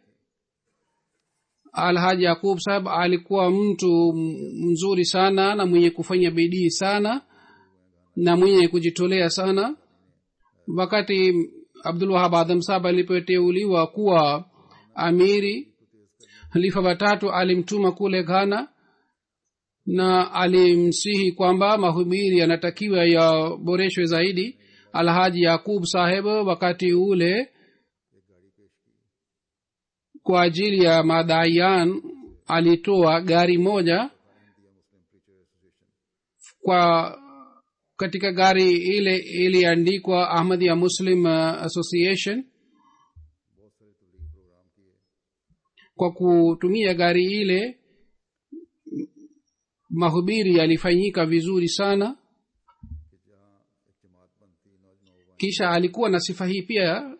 Alhaji Yakub Saheb alikuwa mtu mzuri sana na mwenye kufanya bidii sana na mwenye kujitolea sana. Wakati Abdul Wahab Adam Saheb alipoteuliwa kuwa amiri, halifa watatu alimtuma kule Ghana na alimsihi kwamba mahubiri yanatakiwa yaboreshwe zaidi. Alhaji Yakub Saheb wakati ule kwa ajili ya madaiyan alitoa gari moja. Kwa katika gari ile iliandikwa Ahmadiyya Muslim Association. Kwa kutumia gari ile mahubiri yalifanyika vizuri sana. Kisha alikuwa na sifa hii pia,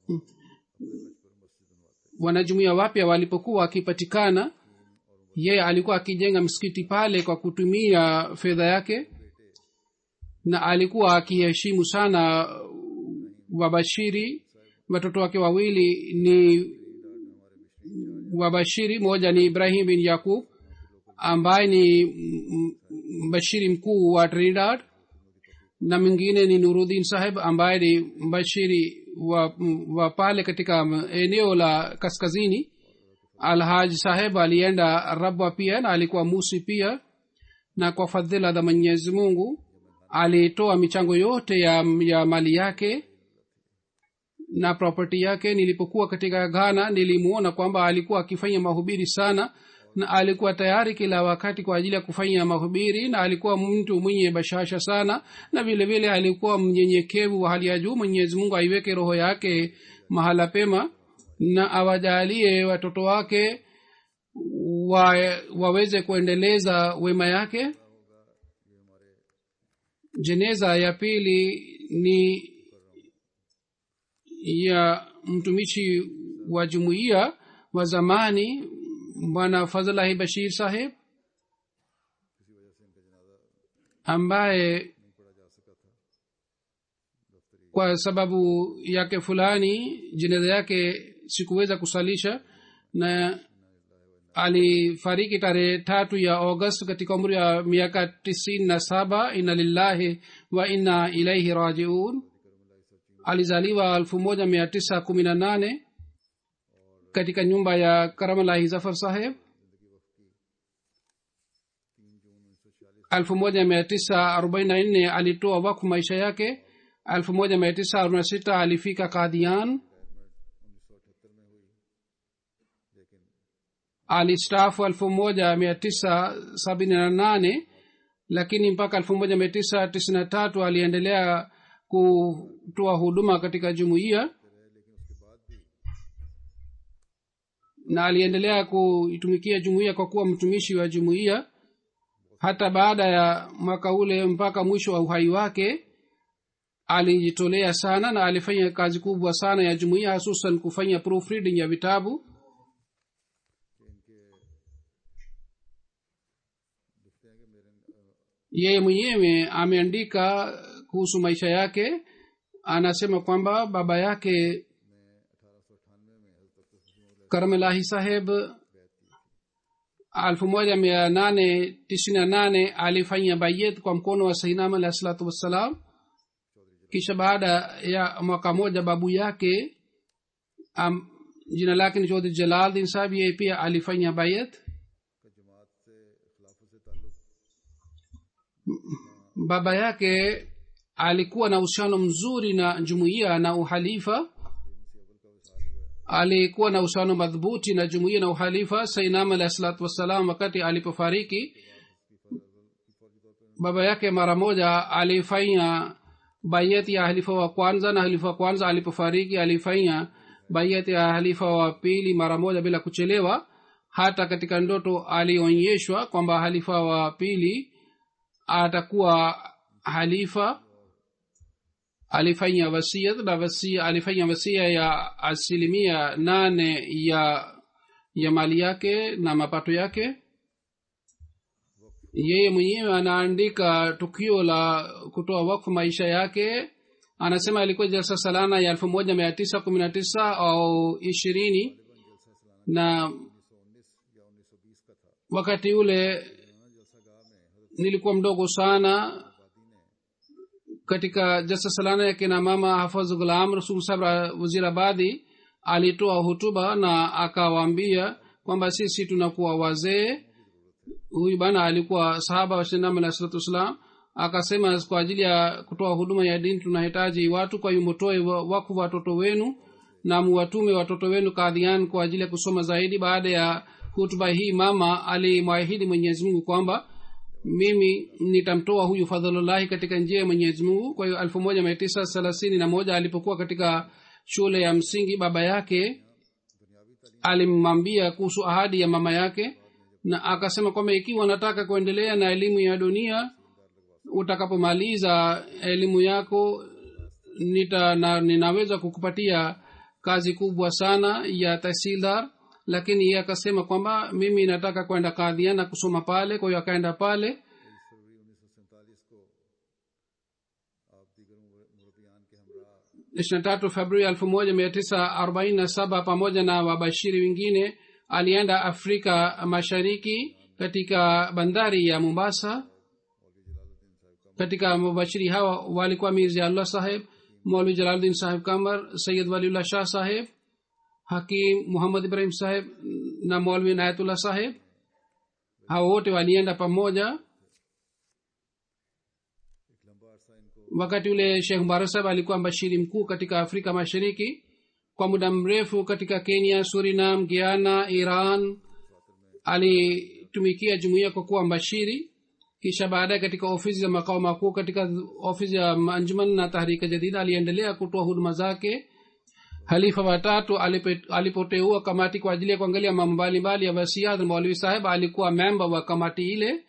wanajumuiya wapya walipokuwa wakipatikana, yeye alikuwa akijenga msikiti pale kwa kutumia fedha yake, na alikuwa akiheshimu sana wabashiri. Watoto wake wawili ni wabashiri, moja ni Ibrahim bin Yakub ambaye ni mbashiri mkuu wa Trinidad, na mwingine ni Nuruddin Saheb ambaye ni mbashiri wa, wa pale katika eneo la kaskazini. Alhaji Saheb alienda Rabwa pia na alikuwa Musi pia, na kwa fadhila za Mwenyezi Mungu alitoa michango yote ya, ya mali yake na property yake. Nilipokuwa katika Ghana nilimuona kwamba alikuwa akifanya mahubiri sana na alikuwa tayari kila wakati kwa ajili ya kufanya mahubiri, na alikuwa mtu mwenye bashasha sana, na vile vile alikuwa mnyenyekevu wa hali ya juu. Mwenyezi Mungu aiweke roho yake mahala pema na awajalie watoto wake wa, waweze kuendeleza wema yake. Jeneza ya pili ni ya mtumishi wa jumuiya wa zamani Bwana Fazlahi Bashir Saheb, ambaye kwa sababu yake fulani jeneza yake sikuweza kusalisha, na alifariki tarehe tatu ya August katika umri wa miaka tisini na saba. Inna lillahi wa inna ilaihi rajiun. Alizaliwa elfu moja mia tisa kumi na nane katika nyumba ya Karamalahi Zafar Saheb. elfu moja mia tisa arobaini na nne alitoa wakfu maisha yake. elfu moja mia tisa arobaini na sita alifika Qadian. Alistaafu elfu moja mia tisa sabini na nane, lakini mpaka elfu moja mia tisa tisini na tatu aliendelea kutoa huduma katika jumuiya, na aliendelea kuitumikia jumuiya kwa kuwa mtumishi wa jumuiya hata baada ya mwaka ule mpaka mwisho wa uhai wake. Alijitolea sana na alifanya kazi kubwa sana ya jumuiya, hususan kufanya proofreading ya vitabu. Yeye mwenyewe ameandika kuhusu maisha yake. Anasema kwamba baba yake Karamelahi Saheb elfu moja mia nane tisini na nane alifanya bayet kwa mkono wa Sayyidina alayhi salatu wassalam. Kisha baada ya mwaka moja babu yake um, jina lake ni Chaudhry Jalaluddin Saheb, yeye pia alifanya bayet. Baba yake alikuwa na uhusiano mzuri na jumuiya na uhalifa. Alikuwa na uhusiano madhubuti na jumuiya na uhalifa. Sayyidina alayhi salatu wassalam wakati alipofariki, baba yake mara moja alifanya bayat ya halifa wa kwanza, na halifa wa kwanza alipofariki alifanya bayat ya halifa wa pili mara moja bila kuchelewa. Hata katika ndoto alionyeshwa kwamba halifa wa pili atakuwa halifa. alifanya wasia na wasia alifanya wasia ya asilimia nane ya ya mali yake na mapato yake. Yeye mwenyewe anaandika tukio la kutoa wakfu maisha yake. Anasema ilikuwa jalsa salana ya elfu moja mia tisa kumi na tisa au ishirini, na wakati ule nilikuwa mdogo sana. Katika jalsa salana ya kina mama Hafadh Ghulam Rasul Sahib Wazirabadi alitoa hutuba na akawaambia kwamba sisi tunakuwa wazee. Huyu bana alikuwa sahaba wa Sayyidina Muhammad sallallahu alaihi wasallam. Akasema kwa ajili ya kutoa huduma ya dini tunahitaji watu, kwa hiyo mtoe wakfu watoto wenu na muwatume watoto wenu Qadian kwa ajili ya kusoma zaidi. Baada ya hutuba hii mama alimwahidi Mwenyezi Mungu kwamba mimi nitamtoa huyu Fadhlullah katika njia ya Mwenyezi Mungu. Kwa hiyo elfu moja mia tisa thelathini na moja alipokuwa katika shule ya msingi, baba yake alimwambia kuhusu ahadi ya mama yake, na akasema kwamba ikiwa nataka kuendelea na elimu ya dunia, utakapomaliza elimu yako nita na, ninaweza kukupatia kazi kubwa sana ya tahsildar. Lakini yeye akasema kwamba mimi nataka kwenda Qadian na kusoma pale. Kwa hiyo akaenda pale. ishirini na tatu Februari elfu moja mia tisa arobaini na saba pamoja na wabashiri wengine alienda Afrika Mashariki katika bandari ya Mombasa. Katika mubashiri hawa walikuwa Mirza Allah Sahib, Maulvi Jalaluddin Sahib Kamar, Sayyid Waliullah Shah Sahib, Hakim Muhammad Ibrahim Sahib na Maulvi Inayatullah Sahib. Hao wote walienda pamoja. Wakati ule Sheikh Mubarak Sahib alikuwa mbashiri mkuu katika Afrika Mashariki kwa muda mrefu. Katika Kenya, Suriname, Guyana, Iran alitumikia jumuiya kwa kuwa mbashiri. Kisha baadaye katika ofisi za makao makuu katika ofisi ya Anjuman na Tahrika Jadida aliendelea kutoa huduma zake. Halifa watatu alipoteua kamati kwa ajili ya kuangalia mambo mbalimbali ya wasiat, Maulvi Sahib alikuwa member wa kamati ile.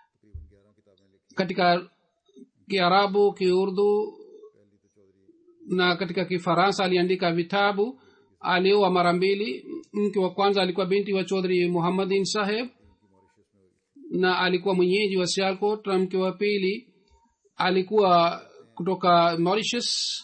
Katika Kiarabu, Kiurdu na katika Kifaransa aliandika vitabu. Alioa mara mbili. Mke wa kwanza alikuwa binti wa Chaudhry Muhammadin Sahib na alikuwa mwenyeji wa Sialkot. Mke wa pili alikuwa kutoka Mauritius.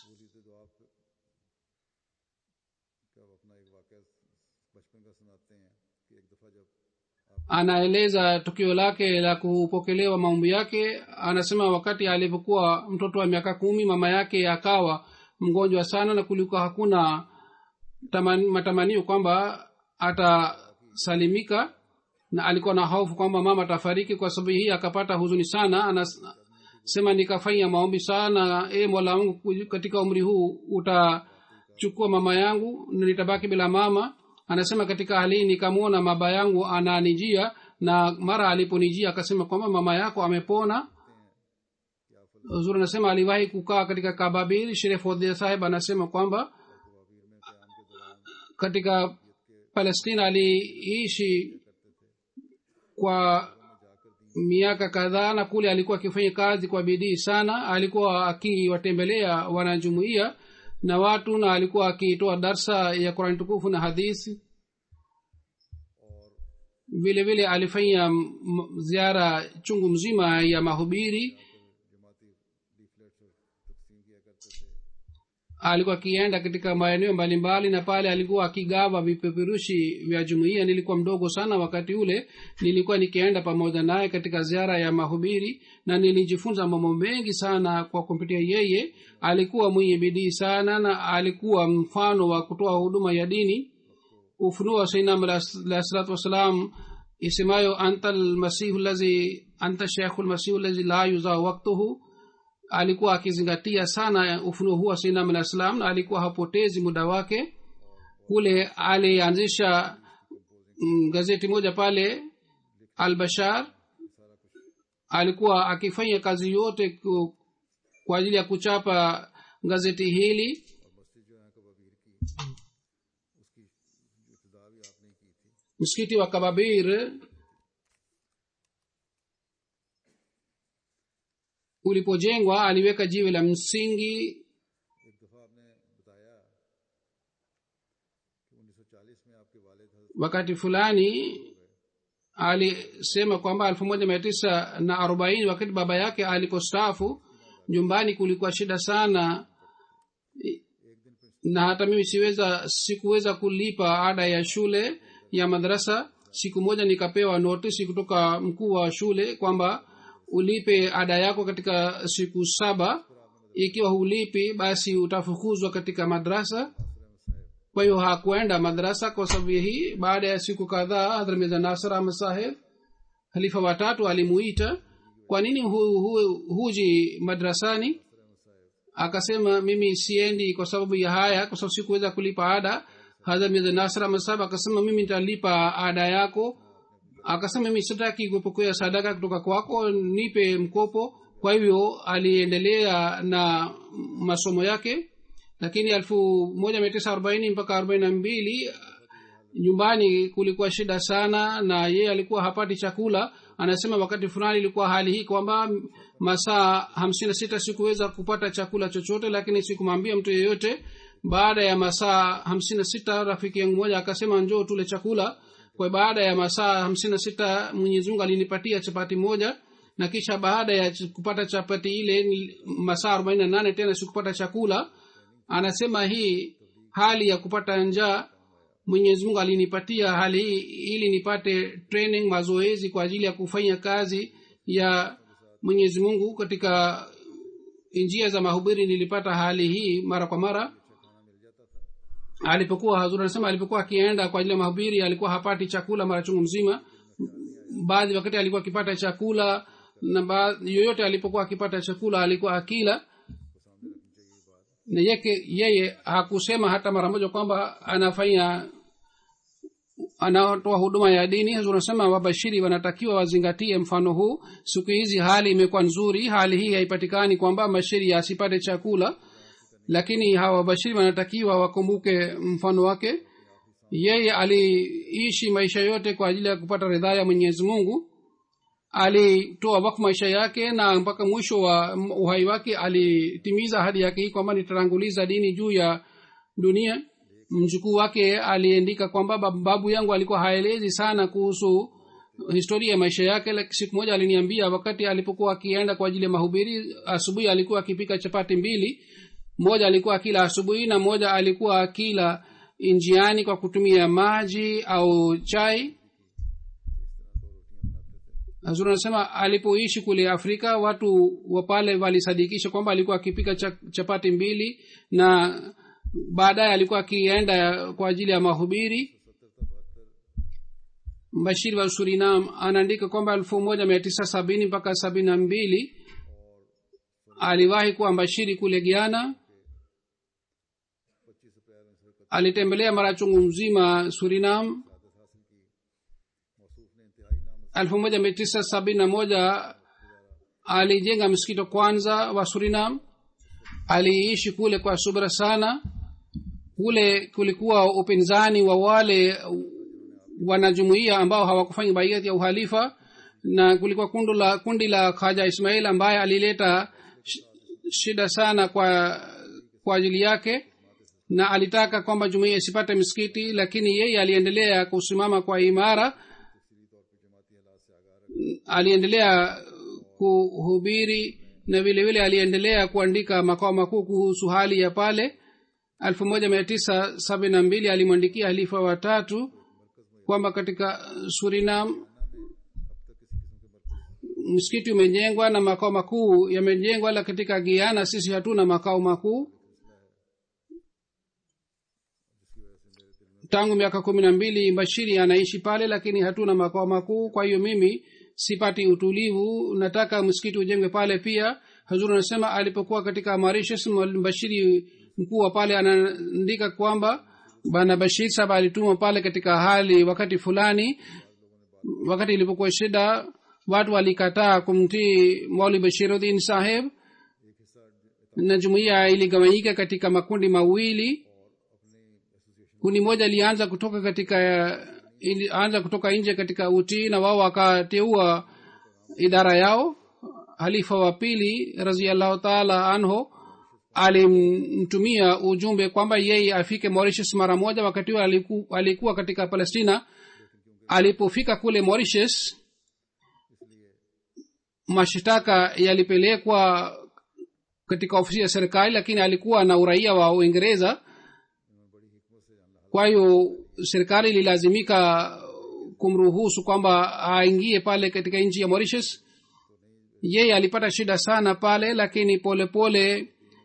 Anaeleza tukio lake la kupokelewa maombi yake. Anasema wakati alipokuwa mtoto wa miaka kumi, mama yake akawa mgonjwa sana na kulikuwa hakuna tamani, matamanio kwamba atasalimika, na alikuwa na hofu kwamba mama atafariki. Kwa sababu hii akapata huzuni sana. Anasema nikafanya maombi sana, e Mola wangu, katika umri huu utachukua mama yangu na nitabaki bila mama. Anasema katika hali nikamwona baba yangu ananijia, na mara aliponijia akasema kwamba mama yako amepona. Uzuri anasema aliwahi kukaa katika Kababir. Sharif Fodhia Sahib anasema kwamba katika Palestina aliishi kwa miaka kadhaa, na kule alikuwa akifanya kazi kwa bidii sana. Alikuwa akiwatembelea wanajumuiya na watu, na alikuwa akitoa darsa ya Qur'an tukufu na hadithi. Vile vile alifanya ziara chungu mzima ya mahubiri. Alikuwa akienda katika maeneo mbalimbali, na pale alikuwa akigawa vipeperushi vya jumuiya. Nilikuwa mdogo sana wakati ule, nilikuwa nikienda pamoja naye katika ziara ya mahubiri, na nilijifunza mambo mengi sana kwa kupitia yeye. Alikuwa mwenye bidii sana na alikuwa mfano wa kutoa huduma ya dini. Ufunuo wa Sayyidina Muhammad sallallahu wasallam isemayo anta almasihu allazi anta shaykhul masihu allazi la yuza waqtuhu, alikuwa akizingatia sana ufunuo huu wa Sayyidina Muhammad sallallahu alaihi wasallam, na alikuwa hapotezi muda wake. Kule alianzisha mm, gazeti moja pale Al-Bashar. Alikuwa akifanya kazi yote kwa ajili ya kuchapa gazeti hili. Msikiti wa Kababir ulipojengwa aliweka jiwe la msingi wakati fulani alisema kwamba elfu moja mia tisa na arobaini wakati baba yake alipostaafu nyumbani kulikuwa shida sana na hata mimi siweza sikuweza kulipa ada ya shule ya madrasa. Siku moja nikapewa notice kutoka mkuu wa shule kwamba ulipe ada yako katika siku saba, ikiwa hulipi basi utafukuzwa katika madrasa. Kwa hiyo hakuenda madrasa kwa sababu hii. Baada ya siku kadhaa Hadhrat Mirza Nasir Ahmad Saheb khalifa watatu alimuita, kwa nini hu, hu, huji madrasani? Akasema mimi siendi kwa sababu ya haya, kwa sababu sikuweza kulipa ada. Hadhrat Mirza Nasir Ahmad Saheb akasema mimi nitalipa ada yako. Akasema mimi sitaki kupokea sadaka kutoka kwako, nipe mkopo. Kwa hivyo aliendelea na masomo yake. Lakini elfu moja mia tisa arobaini mpaka arobaini na mbili nyumbani kulikuwa shida sana na yeye alikuwa hapati chakula. Anasema wakati fulani ilikuwa hali hii kwamba masaa hamsini na sita sikuweza kupata chakula chochote, lakini sikumwambia mtu yeyote. Baada ya masaa hamsini na sita rafiki yangu mmoja akasema njoo tule chakula. Kwa baada ya masaa hamsini na sita Mwenyezi Mungu alinipatia chapati moja, na kisha baada ya kupata chapati ile masaa arobaini na nane tena sikupata chakula. Anasema hii hali ya kupata njaa Mwenyezi Mungu alinipatia hali hii ili nipate training, mazoezi kwa ajili ya kufanya kazi ya Mwenyezi Mungu katika njia za mahubiri. Nilipata hali hii mara kwa mara. Alipokuwa Hazur anasema alipokuwa akienda kwa ajili ya mahubiri alikuwa hapati chakula mara chungu mzima. Baadhi wakati alikuwa akipata chakula, na baadhi yoyote alipokuwa akipata chakula alikuwa akila. Na yeye yeye hakusema hata mara moja kwamba anafanya anatoa huduma ya dini. Hazur anasema wabashiri wanatakiwa wazingatie mfano huu. Siku hizi hali imekuwa nzuri, hali hii haipatikani kwamba bashiri asipate chakula, lakini hawa wabashiri wanatakiwa wakumbuke mfano wake. Yeye aliishi maisha yote kwa ajili ya kupata ridhaa ya Mwenyezi Mungu. Alitoa wakfu maisha yake na mpaka mwisho wa uhai wake alitimiza ahadi yake hii kwamba nitatanguliza dini juu ya dunia. Mjukuu wake aliandika kwamba babu yangu alikuwa haelezi sana kuhusu historia ya maisha yake, lakini siku moja aliniambia wakati alipokuwa akienda kwa ajili ya mahubiri, asubuhi alikuwa akipika chapati mbili, moja alikuwa akila asubuhi na moja alikuwa akila njiani kwa kutumia maji au chai. Hazur anasema alipoishi kule Afrika watu wa pale walisadikisha kwamba alikuwa akipika chapati mbili, na baadaye alikuwa akienda kwa ajili ya mahubiri. Bashir wa Surinam anaandika kwamba elfu moja mia tisa sabini mpaka sabini na mbili aliwahi kuwa mbashiri kule Guyana. Alitembelea mara chungu mzima Surinam. elfu moja mia tisa sabini na moja alijenga msikiti kwanza wa Surinam. Aliishi kule kwa subira sana. Kule kulikuwa upinzani wa wale wanajumuiya ambao hawakufanya baiat ya uhalifa, na kulikuwa kundi la kundi la Khaja Ismail ambaye alileta shida sana kwa kwa ajili yake, na alitaka kwamba jumuiya isipate msikiti, lakini yeye aliendelea kusimama kwa imara. Aliendelea kuhubiri na vile vile aliendelea kuandika makao makuu kuhusu hali ya pale. elfu moja mia tisa sabini na mbili alimwandikia halifa wa tatu kwamba katika Surinam msikiti umejengwa na makao makuu yamejengwa, la katika Guyana sisi hatuna makao makuu. Tangu miaka kumi na mbili Bashiri anaishi pale, lakini hatuna makao makuu. Kwa hiyo mimi sipati utulivu, nataka msikiti ujengwe pale pia. Hazur anasema alipokuwa katika Mauritius, Bashiri mkuu wa pale anaandika kwamba bana Bashir saba alitumwa pale katika hali wakati fulani. Wakati ilipokuwa shida, watu walikataa kumtii Maulvi Bashiruddin Saheb, na jumuiya iligawanyika katika makundi mawili. Kundi moja lianza kutoka katika ilianza kutoka nje katika utii, na wao wakateua idara yao. Halifa wa pili radhiyallahu ta'ala anhu alimtumia ujumbe kwamba yeye afike Mauritius mara moja. Wakati huo aliku, alikuwa katika Palestina. Alipofika kule Mauritius, mashtaka yalipelekwa katika ofisi ya serikali, lakini alikuwa na uraia wa Uingereza. Kwa hiyo serikali ililazimika kumruhusu kwamba aingie pale katika nchi ya Mauritius. Yeye alipata shida sana pale, lakini polepole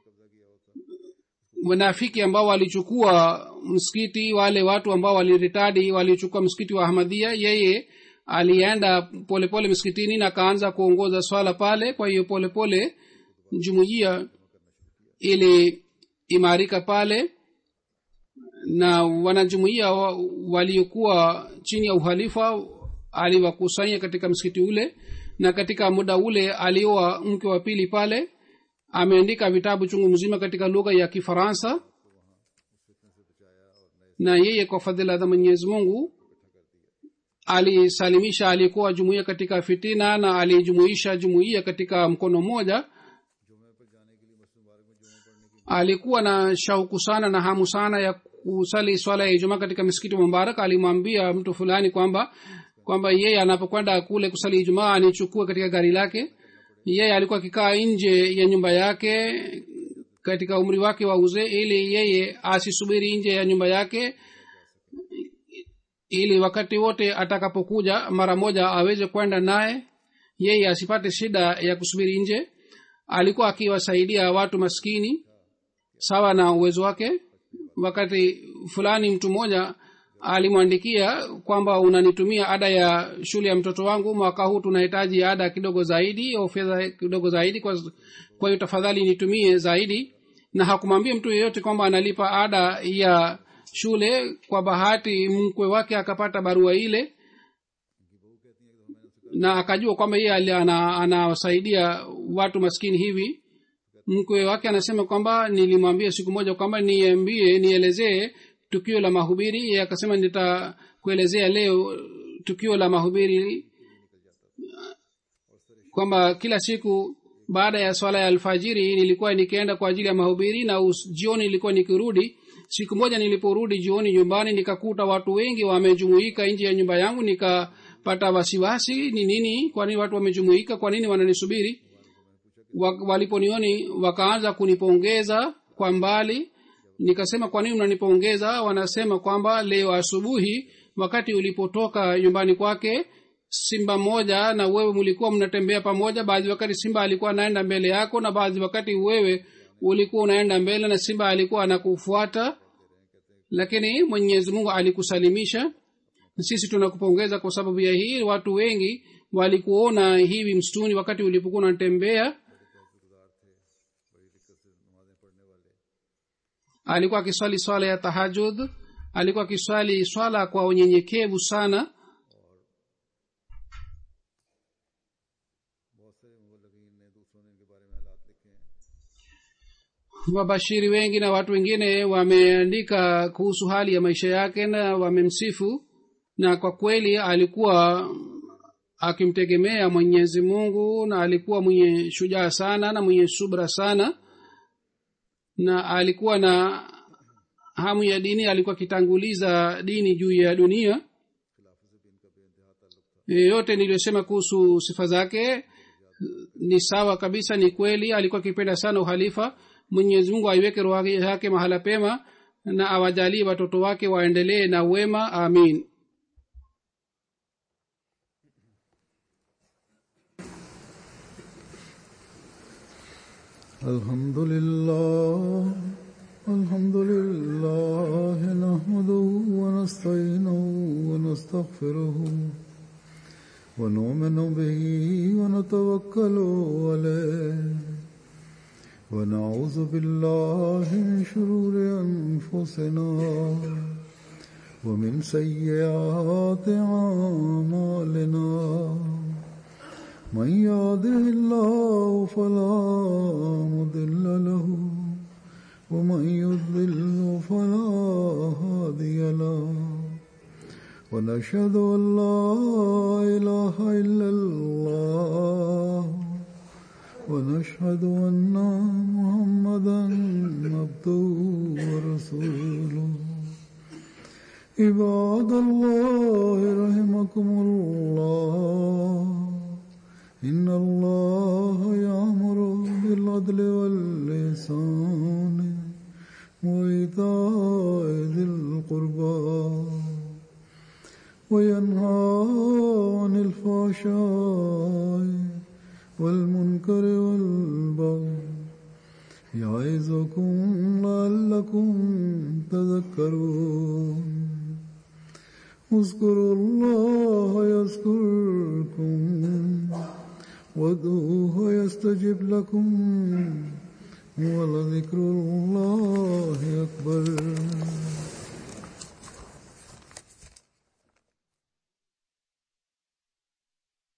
wanafiki ambao walichukua msikiti, wale watu ambao waliritadi walichukua msikiti wa Ahmadiyya, yeye alienda polepole msikitini na kaanza kuongoza swala pale. Kwa hiyo polepole jumuiya ili imarika pale, na wanajumuiya waliokuwa chini ya uhalifa aliwakusanya katika msikiti ule. Na katika muda ule alioa mke wa pili pale. Ameandika vitabu chungu mzima katika lugha ya Kifaransa, na yeye kwa fadhila za Mwenyezi Mungu alisalimisha alikuwa jumuiya katika fitina, na alijumuisha jumuiya katika mkono mmoja. Alikuwa na shauku sana na hamu sana ya kusali swala ya Ijumaa katika msikiti Mubarak. Alimwambia mtu fulani kwamba kwamba yeye anapokwenda kule kusali Ijumaa anichukue katika gari lake. Yeye alikuwa akikaa nje ya nyumba yake katika umri wake wa uzee, ili yeye asisubiri nje ya nyumba yake, ili wakati wote atakapokuja mara moja aweze kwenda naye, yeye asipate shida ya kusubiri nje. Alikuwa akiwasaidia watu maskini sawa na uwezo wake. Wakati fulani mtu mmoja alimwandikia kwamba unanitumia ada ya shule ya mtoto wangu, mwaka huu tunahitaji ada kidogo zaidi au fedha kidogo zaidi, kwa kwa hiyo tafadhali nitumie zaidi. Na hakumwambia mtu yeyote kwamba analipa ada ya shule. Kwa bahati mkwe wake akapata barua ile, na akajua kwamba yeye anawasaidia ana watu maskini hivi. Mkwe wake anasema kwamba nilimwambia siku moja kwamba niambie nielezee tukio la mahubiri. Yeye akasema nitakuelezea leo tukio la mahubiri, kwamba kila siku baada ya swala ya alfajiri nilikuwa nikienda kwa ajili ya mahubiri, na jioni nilikuwa nikirudi. Siku moja niliporudi jioni nyumbani, nikakuta watu wengi wamejumuika nje ya nyumba yangu. Nikapata wasiwasi, ni nini, kwa nini watu wamejumuika, kwa nini wananisubiri? Waliponioni wakaanza kunipongeza kwa mbali. Nikasema kwa nini mnanipongeza? Wanasema kwamba leo asubuhi wakati ulipotoka nyumbani kwake, simba moja na wewe mlikuwa mnatembea pamoja. Baadhi wakati simba alikuwa anaenda mbele yako, na baadhi wakati wewe ulikuwa unaenda mbele na simba alikuwa anakufuata, lakini Mwenyezi Mungu alikusalimisha. Sisi tunakupongeza kwa sababu ya hii. Watu wengi walikuona hivi msituni wakati ulipokuwa unatembea. Alikuwa akiswali swala ya tahajjud, alikuwa akiswali swala kwa unyenyekevu sana. Wabashiri wengi na watu wengine wameandika kuhusu hali ya maisha yake na wamemsifu, na kwa kweli alikuwa akimtegemea Mwenyezi Mungu, na alikuwa mwenye shujaa sana na mwenye subra sana, na alikuwa na hamu ya dini. Alikuwa kitanguliza dini juu ya dunia. Yote niliyosema kuhusu sifa zake ni sawa kabisa, ni kweli. Alikuwa akipenda sana uhalifa. Mwenyezi Mungu aiweke roho yake mahala pema, na awajalie watoto wake waendelee na wema. Amin. Alhamdulillah, alhamdulillah, nahmaduhu wa nasta'inuhu wa nastaghfiruhu wa nu'minu bihi wa natawakkalu alayhi wa na'udhu billahi min shururi anfusina wa min sayyiati a'malina. من يهده الله فلا مضل له ومن يضلل فلا هادي له ونشهد أن لا إله إلا الله ونشهد أن محمدا عبده ورسوله عباد الله رحمكم الله إن الله يأمر بالعدل والإحسان وإيتاء ذي القربى وينهى عن الفحشاء والمنكر والبغي يعظكم لعلكم تذكرون اذكروا الله يذكركم وادعوه يستجب لكم ولذكر الله أكبر.